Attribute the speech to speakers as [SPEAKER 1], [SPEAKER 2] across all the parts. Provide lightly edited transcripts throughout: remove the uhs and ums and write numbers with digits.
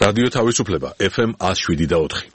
[SPEAKER 1] რადიო თავისუფლება FM 107.4.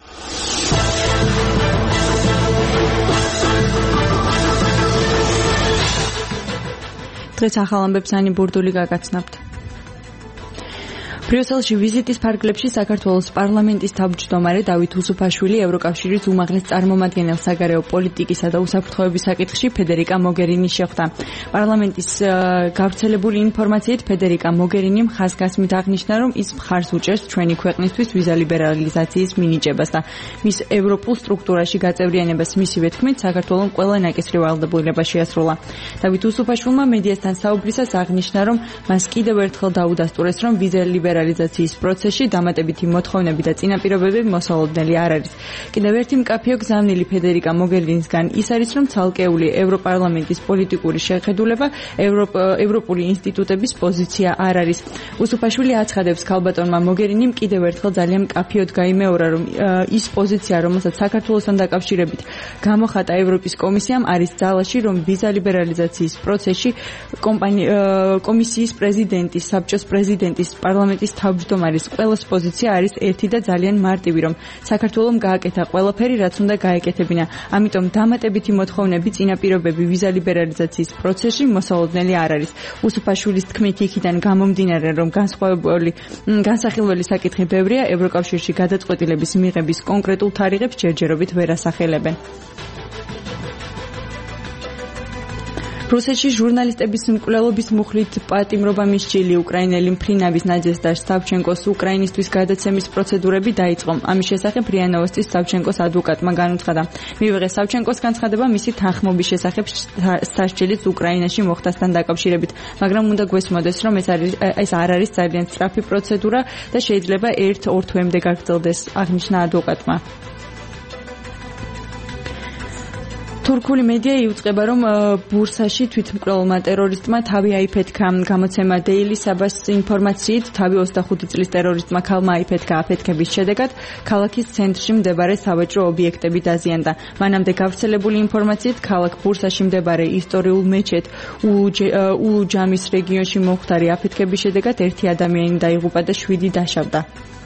[SPEAKER 2] დღეს ახალ ამბებს ანი ბურდული გაგაცნობთ. ბრიუსელში ვიზიტის ფარგლებში საქართველოს პარლამენტის თავმჯდომარე დავით უსუფაშვილი ევროკავშირის უმაღლეს წარმომადგენელ საგარეო პოლიტიკისა და უსაფრთხოების საკითხში ფედერიკა მოგერინი შეხვდა. პარლამენტის გავრცელებული ინფორმაციით ფედერიკა მოგერინიმ ხაზგასმით აღნიშნა, რომ ის მხარს უჭერს ჩვენი ქვეყნისთვის ვიზა ლიბერალიზაციის მინიჭებას და მის ევროპულ სტრუქტურაში გაწევრიანებას მისივე თქმით საქართველოს ყველა ნაკისრი ვალდებულება შეასრულა. დავით უსუფაშვილმა მედიასთან საუბრისას აღნიშნა, რომ მას კიდევ ერთხელ დაუდასტურეს, რომ ვიზა ლიბერალიზაციის პროცესში დამატებითი მოთხოვნები და წინაპირობები მოსალოდნელი არ არის. კიდევ ერთი მკაფიო გზავნილი ფედერიკა მოგერინისგან ის არის, რომ ცალკეული ევროპარლამენტის პოლიტიკური შეხედულება ევროპული ინსტიტუტების პოზიცია არ არის. უსუფაშვილი აცხადებს, ქალბატონმა მოგერინიმ კიდევ ერთხელ ძალიან მკაფიოდ გაიმეორა, რომ ის პოზიცია, რომელსაც საქართველოსთან დაკავშირებით გამოხატა ევროპის კომისიამ, არის ძალაში, რომ ვიზა ლიბერალიზაციის პროცესში კომისიის პრეზიდენტის, საბჭოს პრეზიდენტის, პარლამენტის თავმჯდომარის ყველას პოზიცია არის ერთი და ძალიან მარტივი, რომ საქართველოს გააკეთა ყველაფერი, რაც უნდა გაეკეთებინა. ამიტომ დამატებითი მოთხოვნები, წინაპირობები ვიზა ლიბერალიზაციის პროცესში მოსალოდნელი არ არის. უსუფაშვილის თქმით, იქიდან გამომდინარე, რომ განსახილველი საკითხი ბევრია, ევროკავშირში გადაწყვეტილების მიღების კონკრეტულ თარიღებს ჯერჯერობით ვერ ასახელებენ. რუსეთში ჟურნალისტების მკვლელობის მუხლით პატიმრობა მისჯილი უკრაინელი მფრინავის ნადეჟდა სავჩენკოს უკრაინისტვის გადაცემის პროცედურები დაიწყო. ამის შესახებ RIA Novostis სავჩენკოს ადვოკატმა განუცხადა. მივიღეს სავჩენკოს განცხადება მისი თანხმობის შესახებ სასჯელის უკრაინაში მოხდასთან დაკავშირებით, მაგრამ უნდა გვესმოდეს, რომ ეს არ არის ძალიან სწრაფი პროცედურა და შეიძლება 1-2 თვემდე გაგრძელდეს, აღნიშნა ადვოკატმა. თურქული მედია იუწყება, რომ ბურსაში თვითმკვლელმა ტერორისტმა თავი აიფეთქა. გამოცემა Daily Sabas ინფორმაციით, თავი 25 წლის ტერორისტმა ქალმა აიფეთქა. აფეთქების შედეგად ქალაქის ცენტრში მდებარე სავაჭრო ობიექტები დაზიანდა. მანამდე გავრცელებული ინფორმაციით, ქალაქ ბურსაში მდებარე ისტორიულ მეჩეთ ულუჯამის რეგიონში მომხდარი აფეთქების შედეგად 1 ადამიანი დაიღუპა და 7 დაშავდა.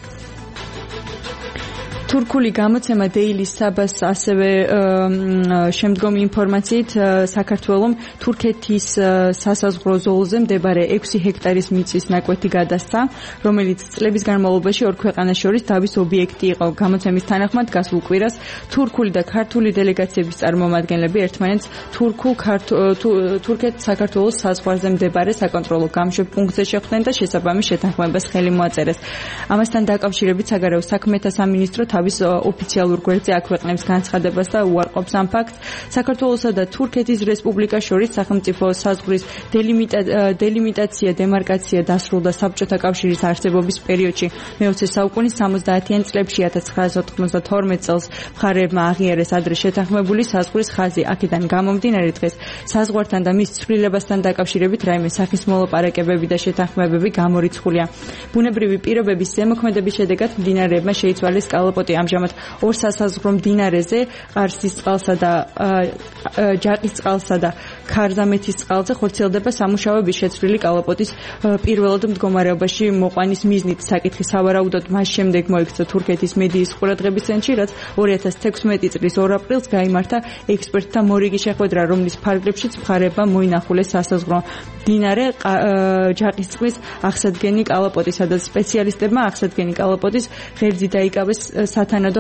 [SPEAKER 2] თურქული გამოცემა Daily Sabas ასევე შემდგომი ინფორმაციით საქართველოს თურქეთის სასაზღვრო ზოლზე მდებარე 6 ჰექტარის მიწის ნაკვეთი გადასცა, რომელიც წლების განმავლობაში ორ ქვეყანას შორის დავის ობიექტი იყო. გამოცემის თანახმად გასულ კვირას თურქული და ქართული დელეგაციების წარმომადგენლები ერთმანეთს თურქეთ-საქართველოს საზღვარზე მდებარე საკონტროლო გამშვებ პუნქტზე შეხვდნენ და შესაბამის შეთანხმებას ხელი მოაწერეს. ამასთან დაკავშირებით საგარეო საქმეთა სამინისტრო თავის ოფიციალურ გვერდზე აქვეყნებს განცხადებას და უარყოფს ამ ფაქტს. საქართველოსა და თურქეთის რესპუბლიკას შორის სახელმწიფო საზღვრის დელიმიტაცია, დემარკაცია დასრულდა საბჭოთა კავშირის არსებობის პერიოდში. მე-20 საუკუნის 70-იან წლებში 1992 წელს მხარეებმა აღიარეს ადრე შეთანხმებული საზღვრის ხაზი. აქედან გამომდინარე დღეს საზღვართან და მის ცვლილებასთან დაკავშირებით რაიმე სახის მოლაპარაკებები და შეთანხმებები გამორიცხულია. ბუნებრივი პირობების ზემოქმედების შედეგად მდინარეებმა შეიცვალეს კალაპოტი. ამჟამად ორ სასაზღვრო მდინარეზე, ყარსის წყალსა და ჯაყის წყალსა და ქარზამეთის წყალზე ხორციელდება სამუშაოების შეცვლილი კალაპოტის პირველად მდგომარეობაში მოყვანის მიზნით. საკითხი სავარაუდოდ მას შემდეგ მოექცა თურქეთის მედიის ყურადღების ცენტრში, რაც 2016 წლის 2 აპრილს გაიმართა ექსპერტთა მორიგი შეხვედრა, რომლის ფარგლებშიც მხარეებმა მოინახულეს სასაზღვრო მდინარე ჯაყისწყლის აღსადგენი კალაპოტისა და სპეციალისტებმა აღსადგენი კალაპოტის ღერძი დაიკავეს სათანადო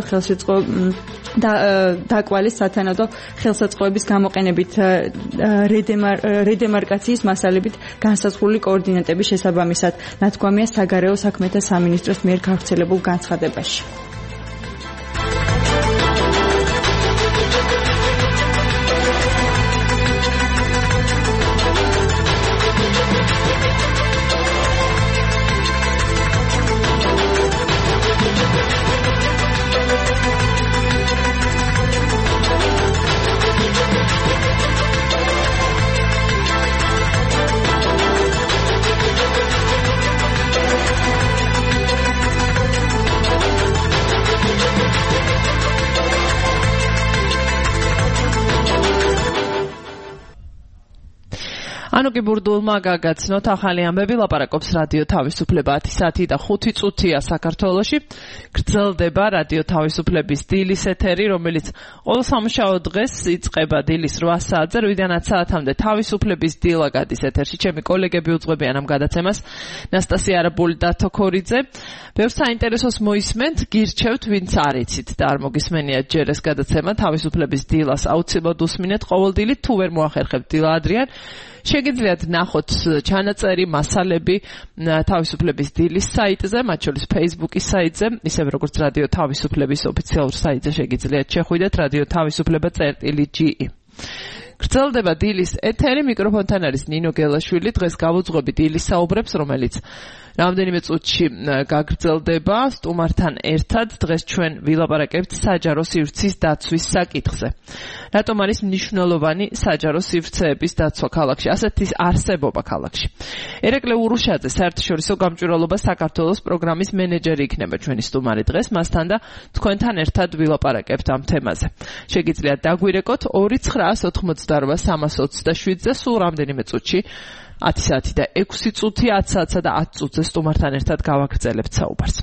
[SPEAKER 2] დაკვალეს სათანადო ხელსაწყოების გამოყენებით რედემარკაციის მასალებით განსაზღვრული კოორდინატების შესაბამისად, ნათქვამია საგარეო საქმეთა სამინისტროს მიერ გავრცელებულ განცხადებაში.
[SPEAKER 3] ანუ კი ბურდულმა გაგაცნოთ ახალი ამბები ლაპარაკობს რადიო თავისუფლება 10 და 5 წუთია საქართველოში გრძელდება რადიო თავისუფლების დილის ეთერი რომელიც ყოველ სამუშაო დღეს იწყება დილის 8 საათზე 8-დან 10 საათამდე თავისუფლების დილა გადის ეთერში ჩემი კოლეგები უძღვებიან ამ გადაცემას ნასტასია არაბული და თოქორიძე ბევრ საინტერესოს მოისმენთ გირჩევთ ვინც არ იცით და არ მოგისმენიათ ჯერ ეს გადაცემა თავისუფლების დილას აუცილებლად უსმინეთ ყოველდღიურად თუ ვერ მოახერხებთ დილა ადრიან შეგიძლიათ ნახოთ ჩანაწერი მასალები თავისუფლების დილის საიტზე, მათ შორის Facebook-ის საიტზე, ისევე როგორც რადიო თავისუფლების ოფიციალურ საიტზე შეგიძლიათ შეხვიდეთ რადიო თავისუფლება.ge. გრძელდება დილის ეთერი, მიკროფონთან არის ნინო გელაშვილი, დღეს გავუძღვები დილის საუბრებს, რომელიც რამდენიმე წუთში გაგრძელდება სტუმართან ერთად დღეს ჩვენ ვილაპარაკებთ საჯარო სივრცის დაცვის საკითხზე. რატომ არის მნიშვნელოვანი საჯარო სივრცეების დაცვა ქალაქში, ასეთი არსებობა ქალაქში. ერეკლე ურუშაძე საერთაშორისო გამჭვირვალობა საქართველოს პროგრამის მენეჯერი იქნება ჩვენი სტუმარი დღეს, მასთან და თქვენთან ერთად ვილაპარაკებთ ამ თემაზე. შეგიძლიათ დაგვირეკოთ 2988327-ზე სულ რამდენიმე წუთში 10 საათი და 6 წუთი, 10 საათსა და 10 წუთზე სტუმართან ერთად გავაგრძელებთ საუბარს.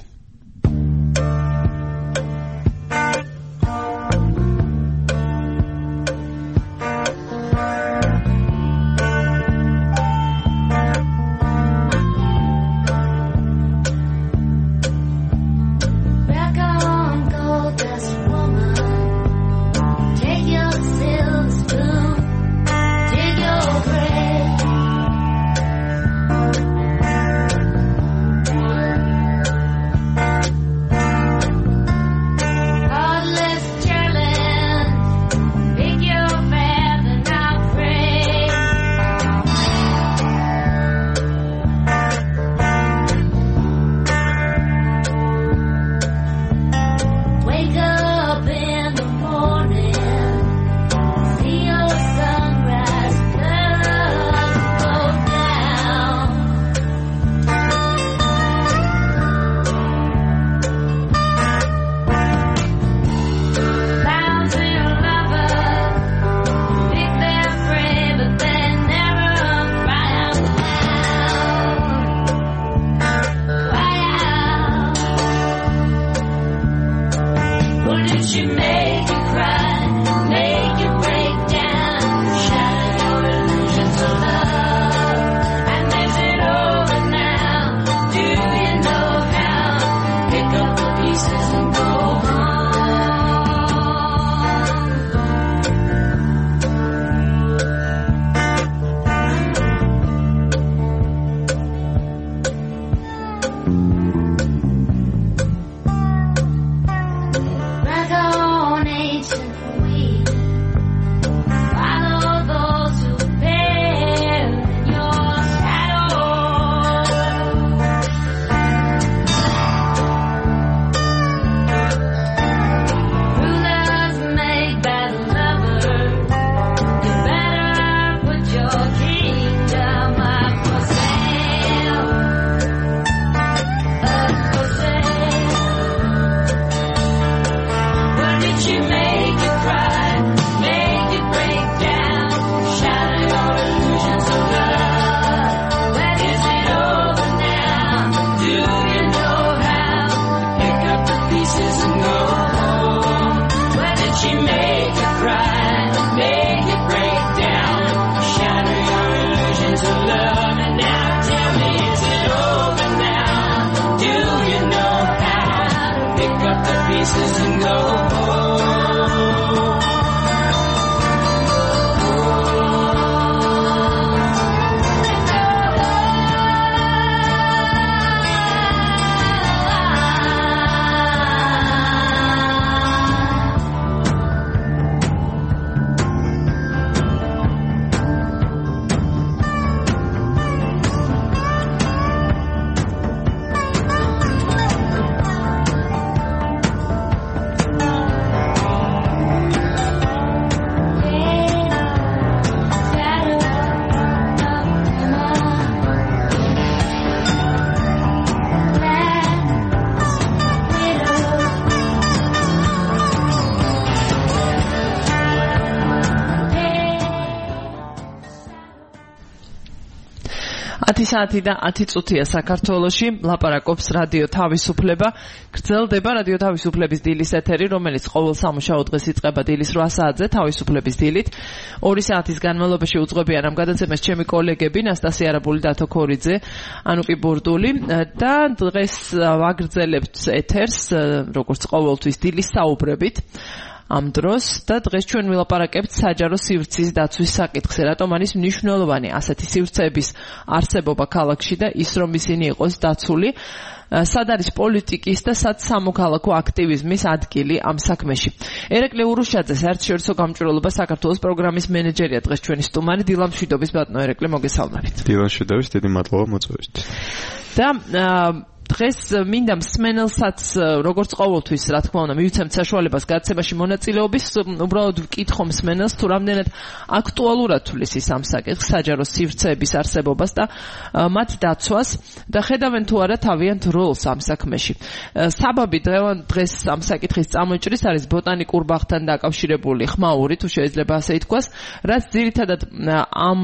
[SPEAKER 3] 10 საათი და 10 წუთია საქართველოში, ლაპარაკობს რადიო თავისუფლება. გრძელდება რადიო თავისუფლების დილის ეთერი, რომელიც ყოველ სამუშაო დღეს იწყება დილის 8 საათზე თავისუფლების დილით. 2 საათის განმავლობაში უძღვებიან ამ გადაცემას ჩემი კოლეგები ნასტასია არაბული, დათო ქორიძე, ანუკი ბურდული და დღეს ვაგრძელებთ ეთერს, როგორც ყოველთვის დილის საუბრებით. ამ დროს და დღეს ჩვენ ვილაპარაკებთ საჯარო სივრცის დაცვის საკითხზე, რატომ არის მნიშვნელოვანი ასეთი სივრცეების არსებობა ქალაქში და ის რომ ისინი იყოს დაცული. სად არის პოლიტიკის და სად სამოქალაქო აქტივიზმის ადგილი ამ საქმეში. ერეკლე ურუშაძე, საერთაშორისო გამჭვირვალობა საქართველოს პროგრამის მენეჯერია, დღეს ჩვენი სტუმარი. დილამშვიდობის ბატონო ერეკლე, მოგესალმებით.
[SPEAKER 4] დილამშვიდობის, დიდი მადლობა მოწვევით.
[SPEAKER 3] და დღეს მინდა მსმენელსაც, როგორც ყოველთვის, რა თქმა უნდა, მივიცემთ საშუალებას გადაცემაში მონაწილეობის, უბრალოდ ვკითხო მსმენელს, თუ რამდენად აქტუალურად თulis ის ამ საკითხს, საჯარო სივრცეების არსებობას და მათ დაცვას და ხედავენ თუ არა თავიანთ როლს ამ საქმეში. საბაბი დღეს ამ საკითხის წამოჭრის არის ბოტანიკურ ბაღთან დაკავშირებული ხმაური, თუ შეიძლება ასე ითქვას, რაც ძირითადად ამ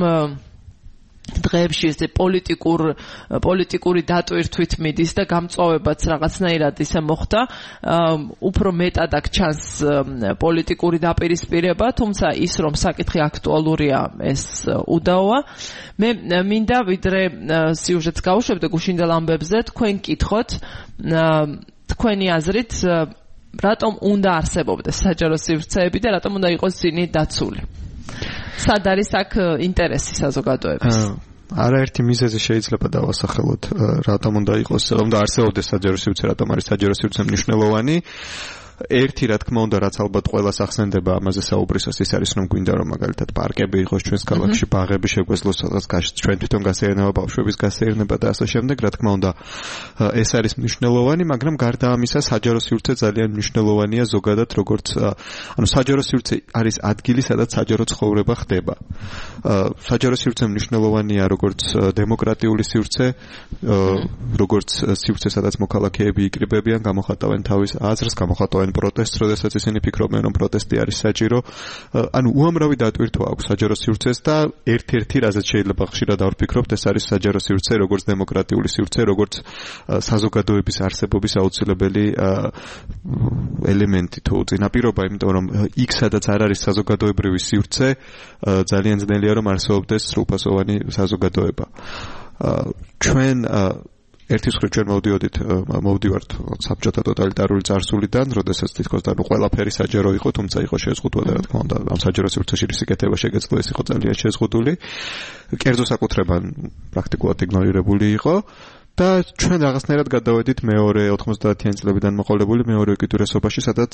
[SPEAKER 3] დღეებში ეს პოლიტიკური დატვირთვით მიდის და გამწვავებაც რაღაცნაირად ისე მოხდა, უფრო მეტად აქ ჩანს პოლიტიკური დაპირისპირება, თუმცა ის რომ საკითხი აქტუალურია, ეს უდაოა. მე მინდა ვიდრე სიუჟეტს გავუშვებ და გუშინდელ ამბებზე თქვენ კითხოთ თქვენი აზრით რატომ უნდა არსებობდეს საჯარო სივრცეები და რატომ უნდა იყოს ისინი დაცული. სად არის აქ ინტერესი საზოგადოების?
[SPEAKER 4] არაერთი მიზეზი შეიძლება დავასახელოთ, რატომ უნდა არსებობდეს საჯარო სივრცე, რატომ არის საჯარო სივრცე მნიშვნელოვანი. ერთი, რა თქმა უნდა, რაც ალბათ ყველას ახსენდება ამაზე საუბრისას, ის არის, რომ გვინდა რომ მაგალითად პარკები იყოს ჩვენს ქალაქში, ბაღები შეგვეძლოს, ჩვენ თვითონ გასეირნება, ბავშვების გასეირნება და ასე შემდეგ, რა თქმა უნდა, ეს არის მნიშვნელოვანი, მაგრამ გარდა ამისა, საჯარო სივრცე ძალიან მნიშვნელოვანია ზოგადად, როგორც საჯარო სივრცე არის ადგილი, სადაც საჯარო ცხოვრება ხდება. საჯარო სივრცე მნიშვნელოვანია როგორც დემოკრატიული სივრცე, როგორც სივრცე, სადაც მოქალაქეები იკრიბებიან, გამოხატავენ თავის აზრს, გამოხატავენ პროტესტს, როდესაც ისინი ფიქრობენ, რომ პროტესტი არის საჭირო. უამრავი დატვირთვა აქვს საჯარო სივრცეს და ერთ-ერთი, რაზეც შეიძლება ხშირად ავფიქრობთ, ეს არის საჯარო სივრცე, როგორც დემოკრატიული სივრცე, როგორც საზოგადოების არსებობის აუცილებელი ელემენტი თუ წინაპირობა, იმიტომ რომ იქ, სადაც არ არის საზოგადოებრივი სივრცე, ძალიან ძნელია რომ არსებობდეს სრულფასოვანი საზოგადოება. ჩვენ ერთის მხრივ ჩვენ მოვდივართ საბჭოთა ტოტალიტარული წარსულიდან, როდესაც თითქოს ყველაფერი საჯარო იყო, თუმცა იყო შეზღუდვა და რა თქმა უნდა ამ საჯარო სივრცეში რისიკეთება შეგეძლო, ეს იყო ძალიან შეზღუდული. კერძო საკუთრება პრაქტიკულად იგნორირებული იყო. და ჩვენ რაღაცნაირად გადავედით მეორე 90-იან წლებიდან მოყოლებული მეორე უკიდურესობაში, სადაც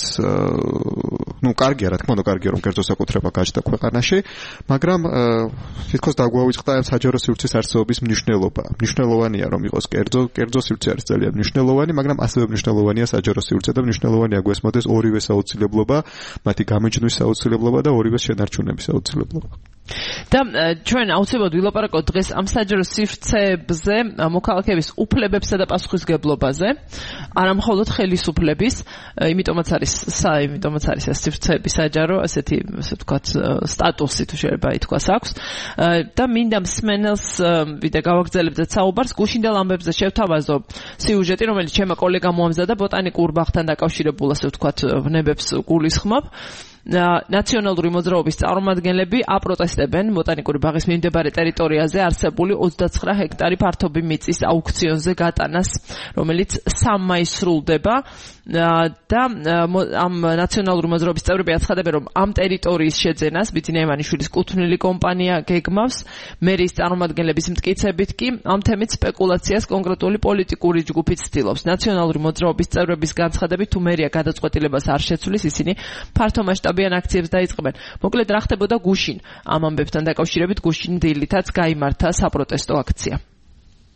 [SPEAKER 4] კარგია, რა თქმა უნდა, კარგია რომ კერძო საკუთრება გაჩნდა ქვეყანაში, მაგრამ თითქოს დაგვაუწყდა ამ საჯარო სივრცის არსებობის მნიშვნელობა. მნიშვნელოვანია რომ იყოს კერძო სივრცე არის ძალიან მნიშვნელოვანი, მაგრამ ასევე მნიშვნელოვანია საჯარო სივრცე და მნიშვნელოვანია გვესმოდეს ორივეს აუცილებლობა, მათი გამიჯვნის აუცილებლობა და ორივეს შენარჩუნების აუცილებლობა.
[SPEAKER 3] და ჩვენ აუცილებლად ვილაპარაკოთ დღეს ამ საჯარო სივრცეებზე, მოქალაქეების უფლებებსა და პასუხისგებლობაზე, არა მხოლოდ ხელისუფლების, იმიტომაც არის ეს სივრცეები საჯარო, ასე ვთქვათ, სტატუსი თუ შეიძლება ითქვას აქვს. და მინდა მსმენელს ვიდრე გავაგრძელებდეთ საუბარს, გუშინდელ ამბებზე შევთავაზო სიუჟეტი, რომელიც ჩემო კოლეგამ მოამზადა ბოტანიკურ ბაღთან დაკავშირებულ, ასე ვთქვათ, ვნებებს გულისხმობ. ნაციონალური მოძრაობის წარმომადგენლები აპროტესტებენ ბოტანიკური ბაღის მიმდებარე ტერიტორიაზე არსებული 29 ჰექტარი ფართობი მიწის აუქციონზე გატანას, რომელიც 3 მაისს სრულდება და ამ ნაციონალური მოძრაობის წევრები აცხადებენ, რომ ამ ტერიტორიის შეძენას ბიძინა ივანიშვილის კუთვნილი კომპანია გეგმავს. მერიის წარმომადგენლების მტკიცებით კი ამ თემით სპეკულაციას კონკრეტული პოლიტიკური ჯგუფი ცდილობს. ნაციონალური მოძრაობის წევრების განცხადებით, თუ მერია გადაწყვეტილებას არ შეცვლის, ისინი ფართო მასშტაბიან აქციებს დაიწყებენ. მოკლედ რა ხდებოდა გუშინ ამ ამბებთან დაკავშირებით, გუშინ დილითაც გაიმართა საპროტესტო აქცია.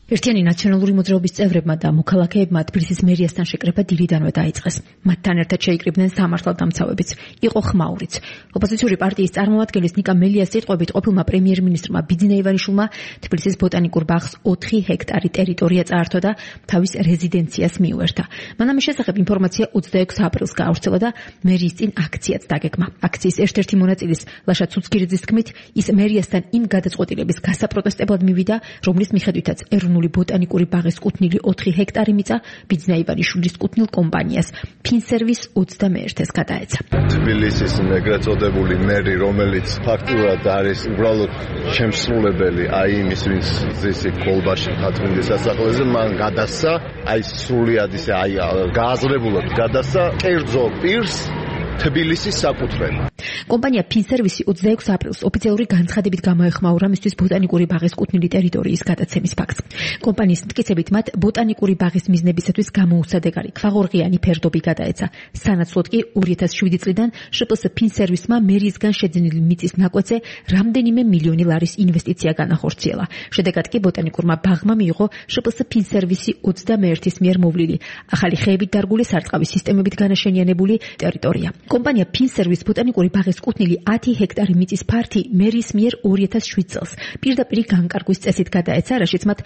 [SPEAKER 5] ერთიანი ნაციონალური მოძრაობის წევრებმა და მოქალაქეებმა თბილისის მერიასთან შეკრება დილიდანვე დაიწყეს. მათთან ერთად შეიკრიბნენ სამართალდამცავებიც, იყო ხმაურიც. ოპოზიციური პარტიის წარმომადგენლის ნიკა მელიას სიტყვებით ყოფილმა პრემიერ-მინისტრმა ბიძინა ივანიშვილმა თბილისის ბოტანიკურ ბაღს 4 ჰექტარი ტერიტორია წაართვა და თავის რეზიდენციას მიუერთა. მან ამის შესახებ ინფორმაცია 26 აპრილს გაავრცელა და მერიის წინ აქციაც დაგეგმა. აქციის ერთ-ერთი მონაწილის ლაშა ცუცქირიძის თქმით, ის მერიასთან იმ გადაწყვეტილების გასაპროტესტებლად მივიდა, რომლის მიხედვითაც ბოტანიკური ბაღის კუთვნილი 4 ჰექტარი მიწა ბიძინა ივანიშვილის კუთვნილ კომპანიას ფინსერვის 21-ს გადაეცა.
[SPEAKER 6] თბილისის ეგრეთ წოდებული მერი, რომელიც ფაქტურად არის უბრალოდ შემსრულებელი აი იმის, ვინც ზისი კოლბაში ხათმინდის სასახლეზე, მან გადასცა აი სრულიად ისე აი გააზრებულად გადასცა კერძო პირს თბილისის საკუთრება.
[SPEAKER 5] კომპანია ფინსერვისი 26 აპრილს ოფიციალური განცხადებით გამოეხმაურა მისთვის ბოტანიკური ბაღის კუთვნილი ტერიტორიის გადაცემის ფაქტს. კომპანიის მტკიცებით მათ ბოტანიკური ბაღის მიზნებისათვის გამოუცადეგარი ქვაღორღიანი ფერდობი გადაეცა. სანაცვლოდ კი 2007 წლიდან შპს ფინსერვისმა მერიისგან შეძენილი მიწის ნაკვეთზე რამდენიმე მილიონი ლარის ინვესტიცია განახორციელა. შედეგად კი ბოტანიკურმა ბაღმა მიიღო შპს ფინსერვისი 21-ის მიერ მოვლილი ახალი ხეებით დარგული სარწყავი სისტემებით განაშენიანებული ტერიტორია. კომპანია ფინსერვის ბოტანიკური ბაღის კუთვნილი 10 ჰექტარი მიწის ფართი მერის მიერ 2007 წელს პირდაპირ განკარგვის წესით გადაეცა, რაშიც მათ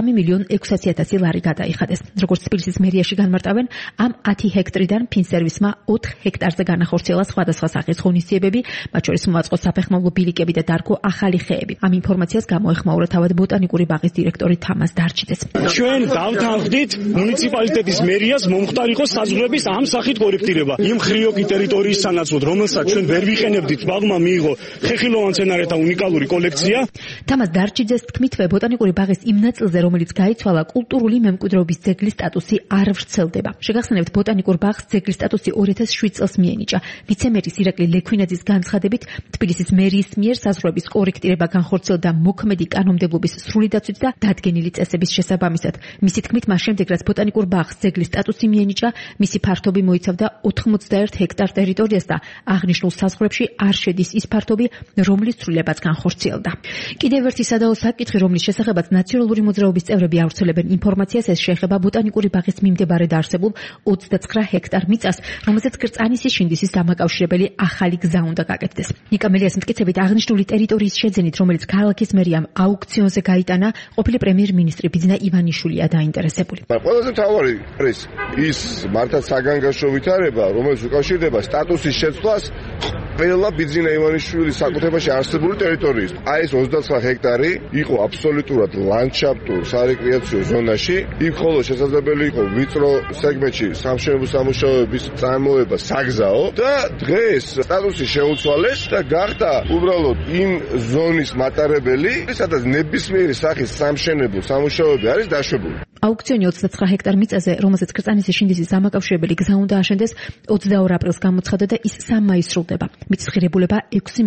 [SPEAKER 5] 3.600.000 ლარი გადაიხადეს. როგორც თბილისის მერიაში განმარტავენ, ამ 10 ჰექტრიდან ფინსერვისმა 4 ჰექტარზე განახორციელა სხვადასხვა სახის ღონისძიებები, მათ შორის მოაწყო საფეხმავლო ბილიკები და დარგო ახალი ხეები. ამ ინფორმაციას გამოეხმაურა თავად ბოტანიკური ბაღის დირექტორი თამაზ დარჩიძეს.
[SPEAKER 7] ჩვენ დავთანხმდით მუნიციპალიტეტის მერიას მომხდარიყო საზღვრების ამ სახით კორექტირება. იმ ხრიოკი ტერიტორიის სანაცვლოდ, რომელსაც ჩვენ ვერ ვიყენებდით, ბაღმა მიიღო ხეხილოვან მცენარეთა უნიკალური კოლექცია.
[SPEAKER 5] თამაზ დარჩიძეს თქმითვე ბოტანიკური ბაღის იმ ნაწილზე, რომელიც გაიცვალა, კულტურული მემკვიდრეობის ძეგლის სტატუსი არ ვრცელდება. შეგახსენებთ, ბოტანიკურ ბაღს ძეგლის სტატუსი 2007 წელს მიენიჭა. ვიცე-მერის ირაკლი ლექვინაძის განცხადებით, თბილისის მერიის მიერ საზღვრების კორექტირება განხორციელდა მოქმედი კანონმდებლობის სრული დაცვით და დადგენილი წესების შესაბამისად. მისი თქმით, მას შემდეგ, რაც ბოტანიკურ ბაღს ძეგლის სტატუსი მიენიჭა, მისი ფართობი მოიცავდა 91 ჰექტარ ტერიტორიას და აღნიშნულ საზღვრებში არ შედის ის ფართობი, რომლის ცვლილებაც განხორციელდა. კიდევ ერთი სადაო საკითხი, რომლის შესახებაც ნაციონალური მოძრაობის წევრები ავრცელებენ ინფორმაციას, ეს შეეხება ბოტანიკური ბაღის მიმდებარედ არსებულ 29 ჰექტარ მიწას, რომელზეც კრწანისის შინდისის დამაკავშირებელი ახალი გზა უნდა გაკეთდეს. ნიკა მელიას მტკიცებით, აღნიშნული ტერიტორიის შეძენით, რომელიც ქალაქის მერიამ აუქციონზე გაიტანა, ყოფილი პრემიერ-მინისტრი ბიძინა ივანიშვილია დაინტერესებული.
[SPEAKER 6] ყველაზე მთავარი არის ის მართლაც საგანგაშო ვითარება, რომელიც უკავშირდება სტატუსის შეცვლას ყველა ბიძინა ივანიშვილის საკუთრებაში არსებული ტერიტორიის. აი ეს 29 ჰექტარი იყო აბსოლუტურად ლანდშაფტურ სარეკრეაციო ზონაში. იქ ხოლო შესაძლებელი იყო ვიწრო სეგმენტში სამშენებლო სამუშაოების წარმოება საგზაო და დღეს სტატუსი შეუცვალეს და გახდა უბრალოდ იმ ზონის მატარებელი, სადაც ნებისმიერი სახის სამშენებლო სამუშაოები არის დაშვებული.
[SPEAKER 5] აუქციონი 29 ჰექტარ მიწაზე, რომელზეც კრწანისის შინდისის დამაკავშირებელი გზა უნდა აშენდეს, 22 აპრილს გამოცხადდა და ის 3 მაისს სრულდება. მიწის ღირებულება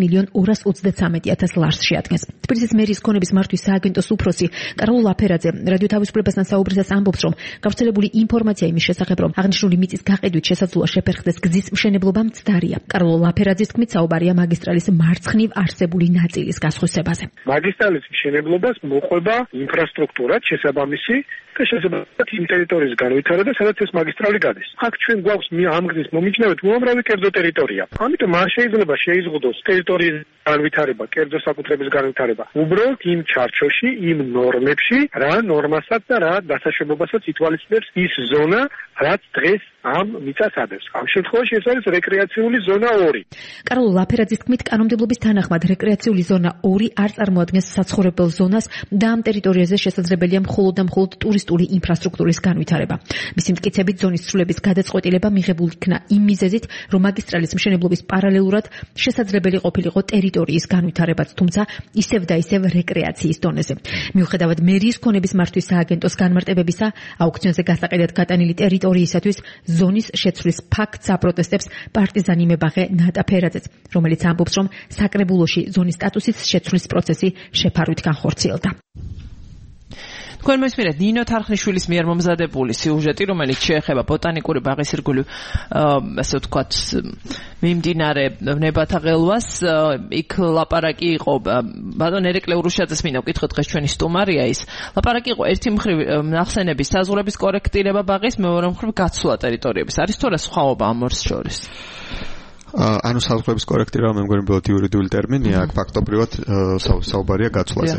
[SPEAKER 5] 6.233.000 ლარს შეადგენს. თბილისის მერიის ქონების მართვის სააგენტოს უფროსი კარლო ლაფერაძე რადიო თავისუფლებასთან საუბრისას ამბობს, რომ გავრცელებული ინფორმაცია იმის შესახებ, რომ აღნიშნული მიწის გაყიდვით შესაძლოა შეფერხდეს გზის მშენებლობა მცდარია. კარლო ლაფერაძის თქმით, საუბარია მაგისტრალის მარცხნივ არსებული ნაწილის გასხვისებაზე.
[SPEAKER 8] მაგისტრალის მშენებლობას მოყვება ინფრასტრუქტურა შესაბამისი და შესაძლოა იმ ტერიტორიის განვითარება, სადაც ეს მაგისტრალი გადის. აქ ჩვენ გვაქვს ამ გზის მომიჯნავედ უამრავი კერძო ტერიტორია. ამიტომ არ შეიძლება შეიზღუდოს ტერიტორიის განვითარება, კერძო საკუთრების განვითარება. უბრალოდ იმ ჩარჩოში, იმ ნორმებში, რა ნორმასაც და რა დასაშვებობასაც ითვალისწინებს ის ზონა, რაც დღეს ამ მიწას ადევს. ამ შემთხვევაში ეს არის რეკრეაციული ზონა 2.
[SPEAKER 5] კარლო ლაფერაძის თქმით, კანონმდებლობის თანახმად რეკრეაციული ზონა 2 არ წარმოადგენს საცხოვრებელ ზონას და ამ ტერიტორიაზე შესაძლებელია მხოლოდ და მხოლოდ ტურისტული ინფრასტრუქტურის განვითარება. მისი მტკიცებით, ზონის ცვლილების გადაწყვეტილება მიღებული იქნა იმ მიზეზით, რომ მაგისტრალის მშენებლობის პარალელურად შესაძლებელი ყოფილიყო ტერიტორიის განვითარებაც, თუმცა ისევ და ისევ რეკრეაციის დონეზე. მიუხედავად მერიის ქონების მართვის სააგენტოს განმარტებებისა, აუქციონზე გასაყიდად გატანილი ტერიტორიისათვის ზონის შეცვლის ფაქტს აპროტესტებს პარტიზანი მებაღე ნატა ფერაძეც, რომელიც ამბობს, რომ საკრებულოში ზონის სტატუსის შეცვლის პროცესი შეფარვით განხორციელდა.
[SPEAKER 3] თქვენ მოსმენთ ნინო თარხნიშვილის მიერ მომზადებული სიუჟეტი, რომელიც შეეხება ბოტანიკური ბაღის ირგვლივ, ასე ვთქვათ, მიმდინარე ნებათა ღელვას, იქ ლაპარაკი იყო ბატონ ერეკლე ურუშაძეს მინდა ვკითხოთ დღეს ჩვენი სტუმარია ის. ლაპარაკი იყო ერთი მხრივ ნახსენების საზღვრების კორექტირება ბაღის, მეორე მხრივ გაცვლა ტერიტორიების. არის თუ არა სხვაობა ამ ორს შორის?
[SPEAKER 4] ანუ საზღვრების კორექტირება მე მგონი ბოლო იურიდიული ტერმინია, აქ ფაქტობრივად საუბარია გაცვლაზე.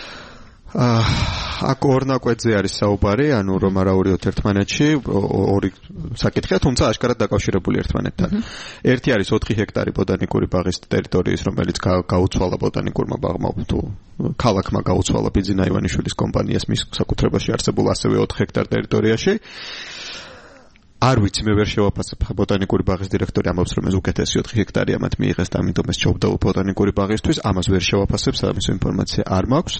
[SPEAKER 4] აქ ორ ნაკვეთზე არის საუბარი, ანუ რომ არაურიოთ ერთმანეთში, ორი საკითხია, თუმცა აშკარად დაკავშირებული ერთმანეთთან. ერთი არის 4 ჰექტარი ბოტანიკური ბაღის ტერიტორიის, რომელიც გაუცვალა ბოტანიკურმა ბაღმა, თუ ქალაქმა გაუცვალა ბიძინა ივანიშვილის კომპანიას მის საკუთრებაში არსებულ ასევე 4 ჰექტარ ტერიტორიაში. არ ვიცი, მე ვერ შევაფასებ, ბოტანიკური ბაღის დირექტორი ამბობს, რომ ეს უკეთესი 4 ჰექტარია მათ მიიღეს და ამიტომ ეს ჯობდა ბოტანიკური ბაღისთვის, ამას ვერ შევაფასებ, სამის ინფორმაცია არ მაქვს.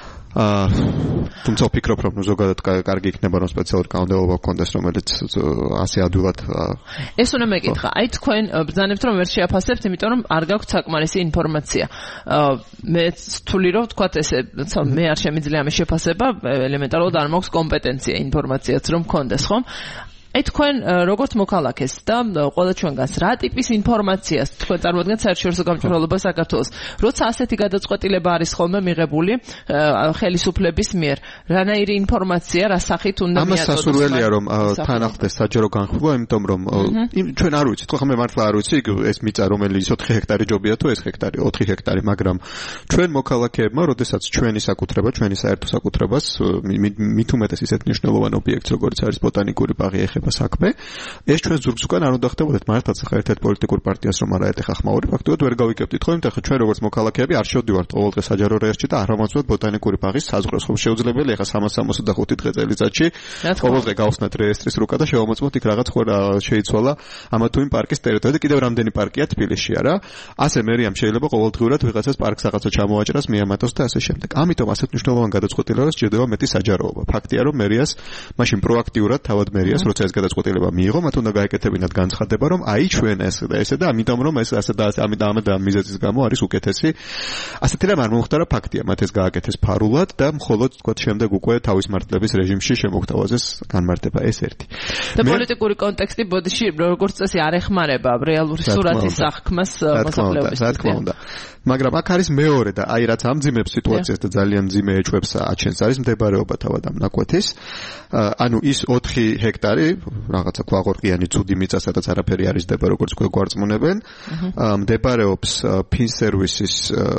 [SPEAKER 4] თუმცა ვფიქრობ, რომ ზოგადად კარგი იქნება, რომ სპეციალური კანონმდებლობა გქონდეს, რომელიც ასე ადვილად
[SPEAKER 3] ეს უნდა მეკითხა. აი თქვენ ბრძანებთ, რომ ვერ შეაფასებთ, იმიტომ რომ არ გაქვთ საკმარისი ინფორმაცია. მე თვლი რომ თქვათ ესე, მე არ შემიძლია ამის შეფასება, ელემენტარულად არ მაქვს კომპეტენცია ინფორმაციაც რომ მქონდეს, ხომ? აი თქვენ როგორც მოქალაქეს და ყველა ჩვენგანს რა ტიპის ინფორმაციას თქვენ წარმოადგენთ საერთაშორისო გამჭვირვალობა საქართველოს, როცა ასეთი გადაწყვეტილება არის ხოლმე მიღებული ხელისუფლების მიერ, რანაირი ინფორმაცია, რა სახით უნდა მიაწოდოს?
[SPEAKER 4] ამას სასურველია რომ თან ახლდეს საჯარო განხილვა, იმიტომ რომ ჩვენ არ ვიცით, ხო მე მართლა არ ვიცი ეს მიწა რომელიც 4 ჰექტარი ჯობია თუ ეს ჰექტარი 4 ჰექტარი, მაგრამ ჩვენ მოქალაქეებმა, როდესაც ჩვენი საკუთრება, ჩვენი საერთო საკუთრებას მით უმეტეს ისეთ მნიშვნელოვან ობიექტს, როგორც არის ბოტანიკური ბაღი საქმე, ეს ჩვენ ზურგს უკან არ უნდა ხდებოდეთ მართლაც ახლა ერთ-ერთ პოლიტიკურ პარტიას რომ არა ეთეხა ხმაური, ფაქტობრივად ვერ გავიკებდით ხო, იმიტომ ხა ჩვენ როგორც მოქალაქეები არ შევდივართ ყოველდღე საჯარო რეესტრში და არ ამოწმოთ ბოტანიკური ბაღის საზღვრებს, ხო შეუძლებელი ახლა 365 დღე წელიწადში ყოველდღე გავხსნათ რეესტრის რუკა და შევამოწმოთ იქ რაღაც ხო შეიცვალა ამა თუ იმ პარკის ტერიტორია და კიდევ რამდენი პარკია თბილისში არა. ასე მერიამ შეიძლება ყოველდღიურად ვიღაცას პარკს რაღაცა ჩამოაჭრას, მიამატოს და ასე შემდეგ. ამიტომ ასეთ მნიშვნელოვან გადაწყვეტილებას სჭირდება მეტი საჯაროობა. ფაქტია რომ მერიას მაშინ პროაქტიურად თავად მერიას როცა ეს გადაწყვეტილება მიიღო, მათ უნდა გაეკეთებინათ განცხადება, რომ აი ჩვენ ეს და ესე და ამიტომ რომ ეს ასე და ამ მიზეზის გამო არის უკეთესი. ასეთი რამ არ მომხდარა, ფაქტია, მათ ეს გააკეთეს ფარულად და მხოლოდ თქვა შემდეგ უკვე თავის მართლების რეჟიმში შემოგთავაზეს განმარტება, ეს ერთი.
[SPEAKER 3] და პოლიტიკური კონტექსტი ბოდიში როგორც წესი არ ეხმარება რეალური სურათის აღქმას მოსახლეობის.
[SPEAKER 4] რა თქმა უნდა. მაგრამ აქ არის მეორე და აი რაც ამძიმებს სიტუაციას და ძალიან მძიმე ეჭვებს აჩენს, არის მდებარეობა თავად ამ ნაკვეთის. ანუ ის 4 ჰექტარი რაღაცა ქვაღორყიანი ცუდი მიწა, სადაც არაფერი არ იზრდება, როგორც გვარწმუნებენ. მდებარეობს ფინსერვისის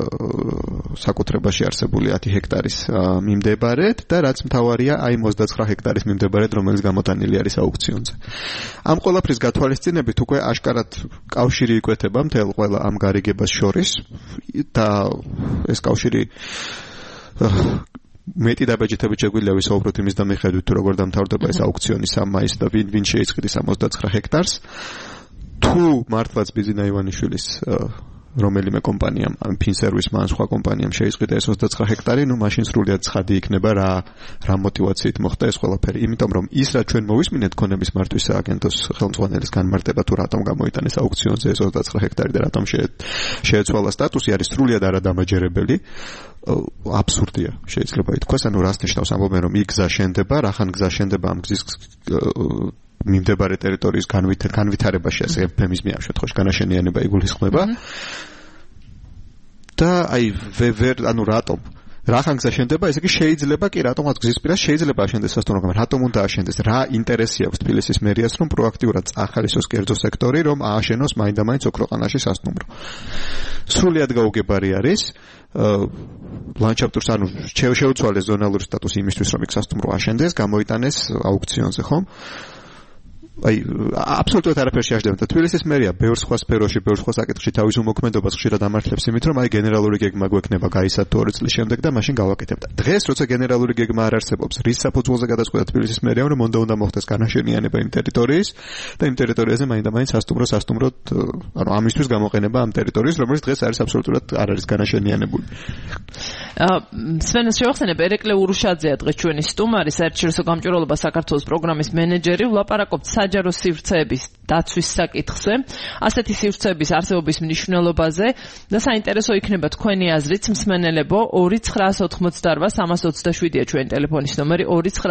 [SPEAKER 4] საკუთრებაში არსებული 10 ჰექტარის მიმდებარედ და რაც მთავარია, აი 29 ჰექტარის მიმდებარედ, რომელიც გამოტანილი არის აუქციონზე. ამ ყველაფრის გათვალისწინებით უკვე აშკარად კავშირი იკვეთება მთელ ყველა ამ გარიგებას შორის და ეს კავშირი მეტი დაბეჭდებით შეგვიძლია ვისაუბროთ იმის და მიხედვით თუ როგორ დამთავრდება ეს აუქციონი 3 მაისს და ვინ შეიწყდის 69 ჰექტარს. თუ მართლაც ბიძინა ივანიშვილის რომელიმე კომპანიამ, ფინსერვისმა ან სხვა კომპანიამ შეიწყიდა ეს 29 ჰექტარი, ნუ მაშინ სრულიად ცხადი იქნება რა მოტივაციით მოხდა ეს ყველაფერი. იმიტომ რომ ის რაც ჩვენ მოვისმინეთ ქონების მართვის სააგენტოს ხელმძღვანელის განმარტება თუ რატომ გამოიტანეს აუქციონზე ეს 29 ჰექტარი და რატომ შეეცვალა სტატუსი, არის სრულიად არადამაჯერებელი. აბსურდია შეიძლება ითქვას, ანუ რას ნიშნავს ამბობენ რომ იქ გზა შენდება, რახან გზა შენდება ამ გზის მიმდებარე ტერიტორიის განვითარებაში, ასე ეფემიზმი ამ შემთხვევაში განაშენიანება იგულისხმება. და აი ანუ რატომ რახან გზა შენდება, ესე იგი შეიძლება კი რატომაც გზის პირას შეიძლება აშენდეს სასტუმრო, მაგრამ რატომ უნდა აშენდეს? რა ინტერესი აქვს თბილისის მერიას რომ პროაქტიურად წახალისოს კერძო სექტორი, რომ ააშენოს მაინდამაინც ოქროყანაში სასტუმრო? სრულიად გაუგებარი არის. ლანდშაფტურს ანუ შეუცვალეს ზონალური სტატუსი იმისთვის, რომ იქ სასტუმრო აშენდეს, გამოიტანეს აუქციონზე, ხომ? აი აბსოლუტურად არაფერს შეაждდება და თბილისის მერია ბევრ სხვა სფეროში, ბევრ სხვა საკითხში თავის უმოქმედობას ხშირად ამართლებს იმით, რომ აი გენერალური გეგმა გვექნება გაისად 2 წლის შემდეგ და მაშინ გავაკეთებთ. დღეს როცა გენერალური გეგმა არ არსებობს, რის საფუძველზე გადაწყვეტა თბილისის მერიამ, რომ უნდა მოხდეს განაშენიანება იმ ტერიტორიის და იმ ტერიტორიაზე მაინდამაინც სასტუმროდ, ანუ ამისთვის გამოყენება ამ ტერიტორიის, რომელიც დღეს არის აბსოლუტურად არ არის განაშენიანებული.
[SPEAKER 3] სვენას შევახსენებ, ერეკლე ურუშაძეა დღეს ჩვენი სტუმარი, საერთაშორისო გამჭვირვალობა საქართველოს პროგრამის მენეჯერი, ვლაპარაკობთ საჯარო სივრცეების დაცვის საკითხზე, ასეთი სივრცეების არსებობის მნიშვნელობაზე და საინტერესო იქნება თქვენი აზრით, მსმენელებო. 2988327-ია ჩვენი ტელეფონის ნომერი,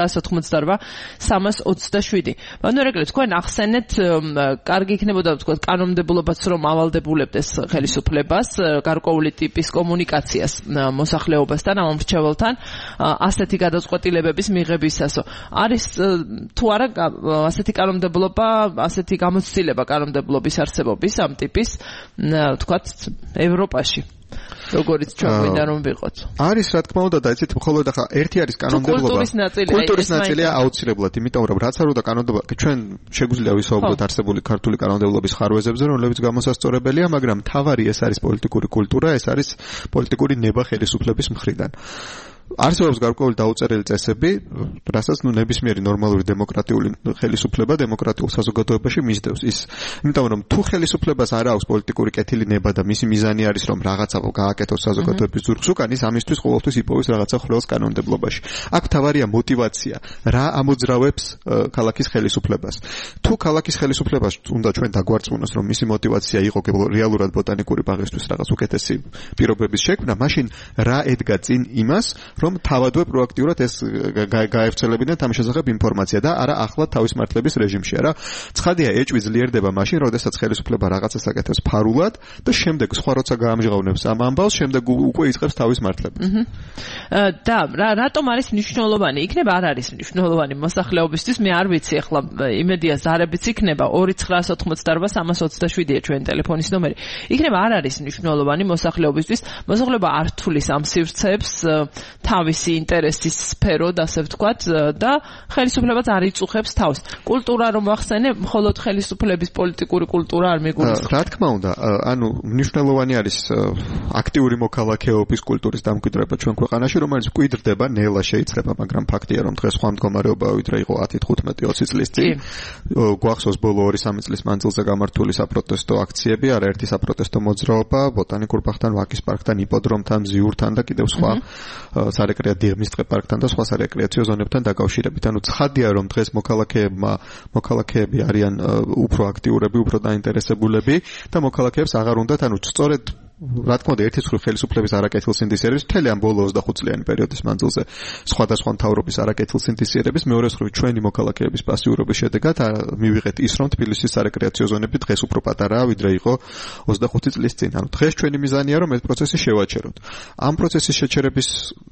[SPEAKER 3] 2988327. ბანო რეგლე, თქვენ ახსენეთ, კარგი იქნებოდა ვთქვათ კანონმდებლობაც რომ ავალდებულებდეს ხელისუფლებას გარკვეული ტიპის კომუნიკაციას მოსახლეობასთან, ამ მრჩეველთან, ასეთი გადაწყვეტილებების მიღებისასო. არის თუ არა ასეთი კანონმდებლობა, ასეთი გამოცდილება კანონმდებლობის არსებობის ამ ტიპის, ვთქვათ, ევროპაში. როგორც ჩვენ გვინდა რომ ვიყოთ.
[SPEAKER 4] არის რა თქმა უნდა და იცით მხოლოდ ახლა ერთი არის კანონმდებლობა. კულტურის ნაწილია აუცილებლად, იმიტომ რომ რაც არ უნდა კანონმდებლობა, ჩვენ შეგვიძლია ვისაუბროთ არსებული ქართული კანონმდებლობის ხარვეზებზე, რომლებიც გამოსასწორებელია, მაგრამ მთავარი ეს არის პოლიტიკური კულტურა, ეს არის პოლიტიკური ნება ხელისუფლების მხრიდან. არსებობს გარკვეული დაუწერელი წესები, რასაც ნებისმიერი ნორმალური დემოკრატიული ხელისუფლება დემოკრატიულ საზოგადოებაში მისდევს. იმიტომ რომ თუ ხელისუფლებას არ აქვს პოლიტიკური კეთილი ნება და მისი მიზანი არის რომ რაღაცა გააკეთოს საზოგადოების ზურგს უკან, ის ამისთვის ყოველთვის იპოვის რაღაცა ხვრელს კანონმდებლობაში. აქ მთავარია мотиваცია, რა ამოძრავებს ქალაქის ხელისუფლებას. თუ ქალაქის ხელისუფლებას უნდა ჩვენ დაგვარწმუნოს, რომ მისი мотиваცია იყო რეალურად ბოტანიკური ბაღისთვის რაღაც უკეთესი პირობების შექმნა, მაშინ რა ედგა წინ იმას, რომ თავადვე პროაქტიურად ეს გაევრცელებინათ ამ შესახებ ინფორმაცია და არა ახლა თავის მართლების რეჟიმშია რა. ცხადია, ეჭვი ძლიერდება მაშინ, როდესაც ხელისუფლება რაღაცას აკეთებს ფარულად და შემდეგ სხვა როცა გაამჟღავნებს ამ ამბავს, შემდეგ უკვე იწყებს თავის მართლებას.
[SPEAKER 3] და რატომ არის მნიშვნელოვანი? იქნება არ არის მნიშვნელოვანი მოსახლეობისთვის, მე არ ვიცი, ახლა იმედია ზარებიც იქნება 2988327-ია ჩვენი ტელეფონის ნომერი. იქნება არ არის მნიშვნელოვანი მოსახლეობისთვის, მოსახლეობა არ თulis ამ სივრცეებს თავისი ინტერესის სფეროდ, ასე ვთქვათ, და ხელისუფლებაც არ იწუხებს თავს. კულტურა რომ ვახსენე, მხოლოდ ხელისუფლების პოლიტიკური კულტურა არ მიგულისხმობს.
[SPEAKER 4] რა თქმა უნდა, ანუ მნიშვნელოვანი არის აქტიური მოქალაქეობის კულტურის დამკვიდრება ჩვენ ქვეყანაში, რომელიც მკვიდრდება ნელა შეიძლება, მაგრამ ფაქტია, რომ დღეს სხვა მდგომარეობაა, ვიდრე იყო 10-15-20 წლის წინ. გვახსოვს ბოლო 2-3 წლის მანძილზე გამართული საპროტესტო აქციები, არაერთი საპროტესტო მოძრაობა, ბოტანიკურ ბაღთან, ვაკის პარკთან, იპოდრომთან, ზიურთან და კიდევ სხვა სარეკრეატიო პარკთან და სხვა სარეკრეაციო ზონებთან დაკავშირებით. ანუ ცხადია, რომ დღეს მოქალაქეები არიან უფრო აქტიურები, უფრო დაინტერესებულები და მოქალაქეებს აღარ უნდათ, ანუ სწორედ რა თქმა უნდა, ერთი მხრივ ხელისუფლების არაკეთილსინდისიერების მთელი ამ ბოლო 20 წლიანი პერიოდის მანძილზე სხვადასხვა მთავრობის არაკეთილსინდისიერების, მეორე მხრივ ჩვენი მოქალაქეების პასიურობის შედეგად მივიღეთ ის, რომ თბილისის სარეკრეაციო ზონები დღეს უფრო პატარაა, ვიდრე იყო 25 წლის წინ. ანუ დღეს ჩვენი მიზანია, რომ ეს პროცესი შევაჩეროთ. ამ პროცესის შეჩერების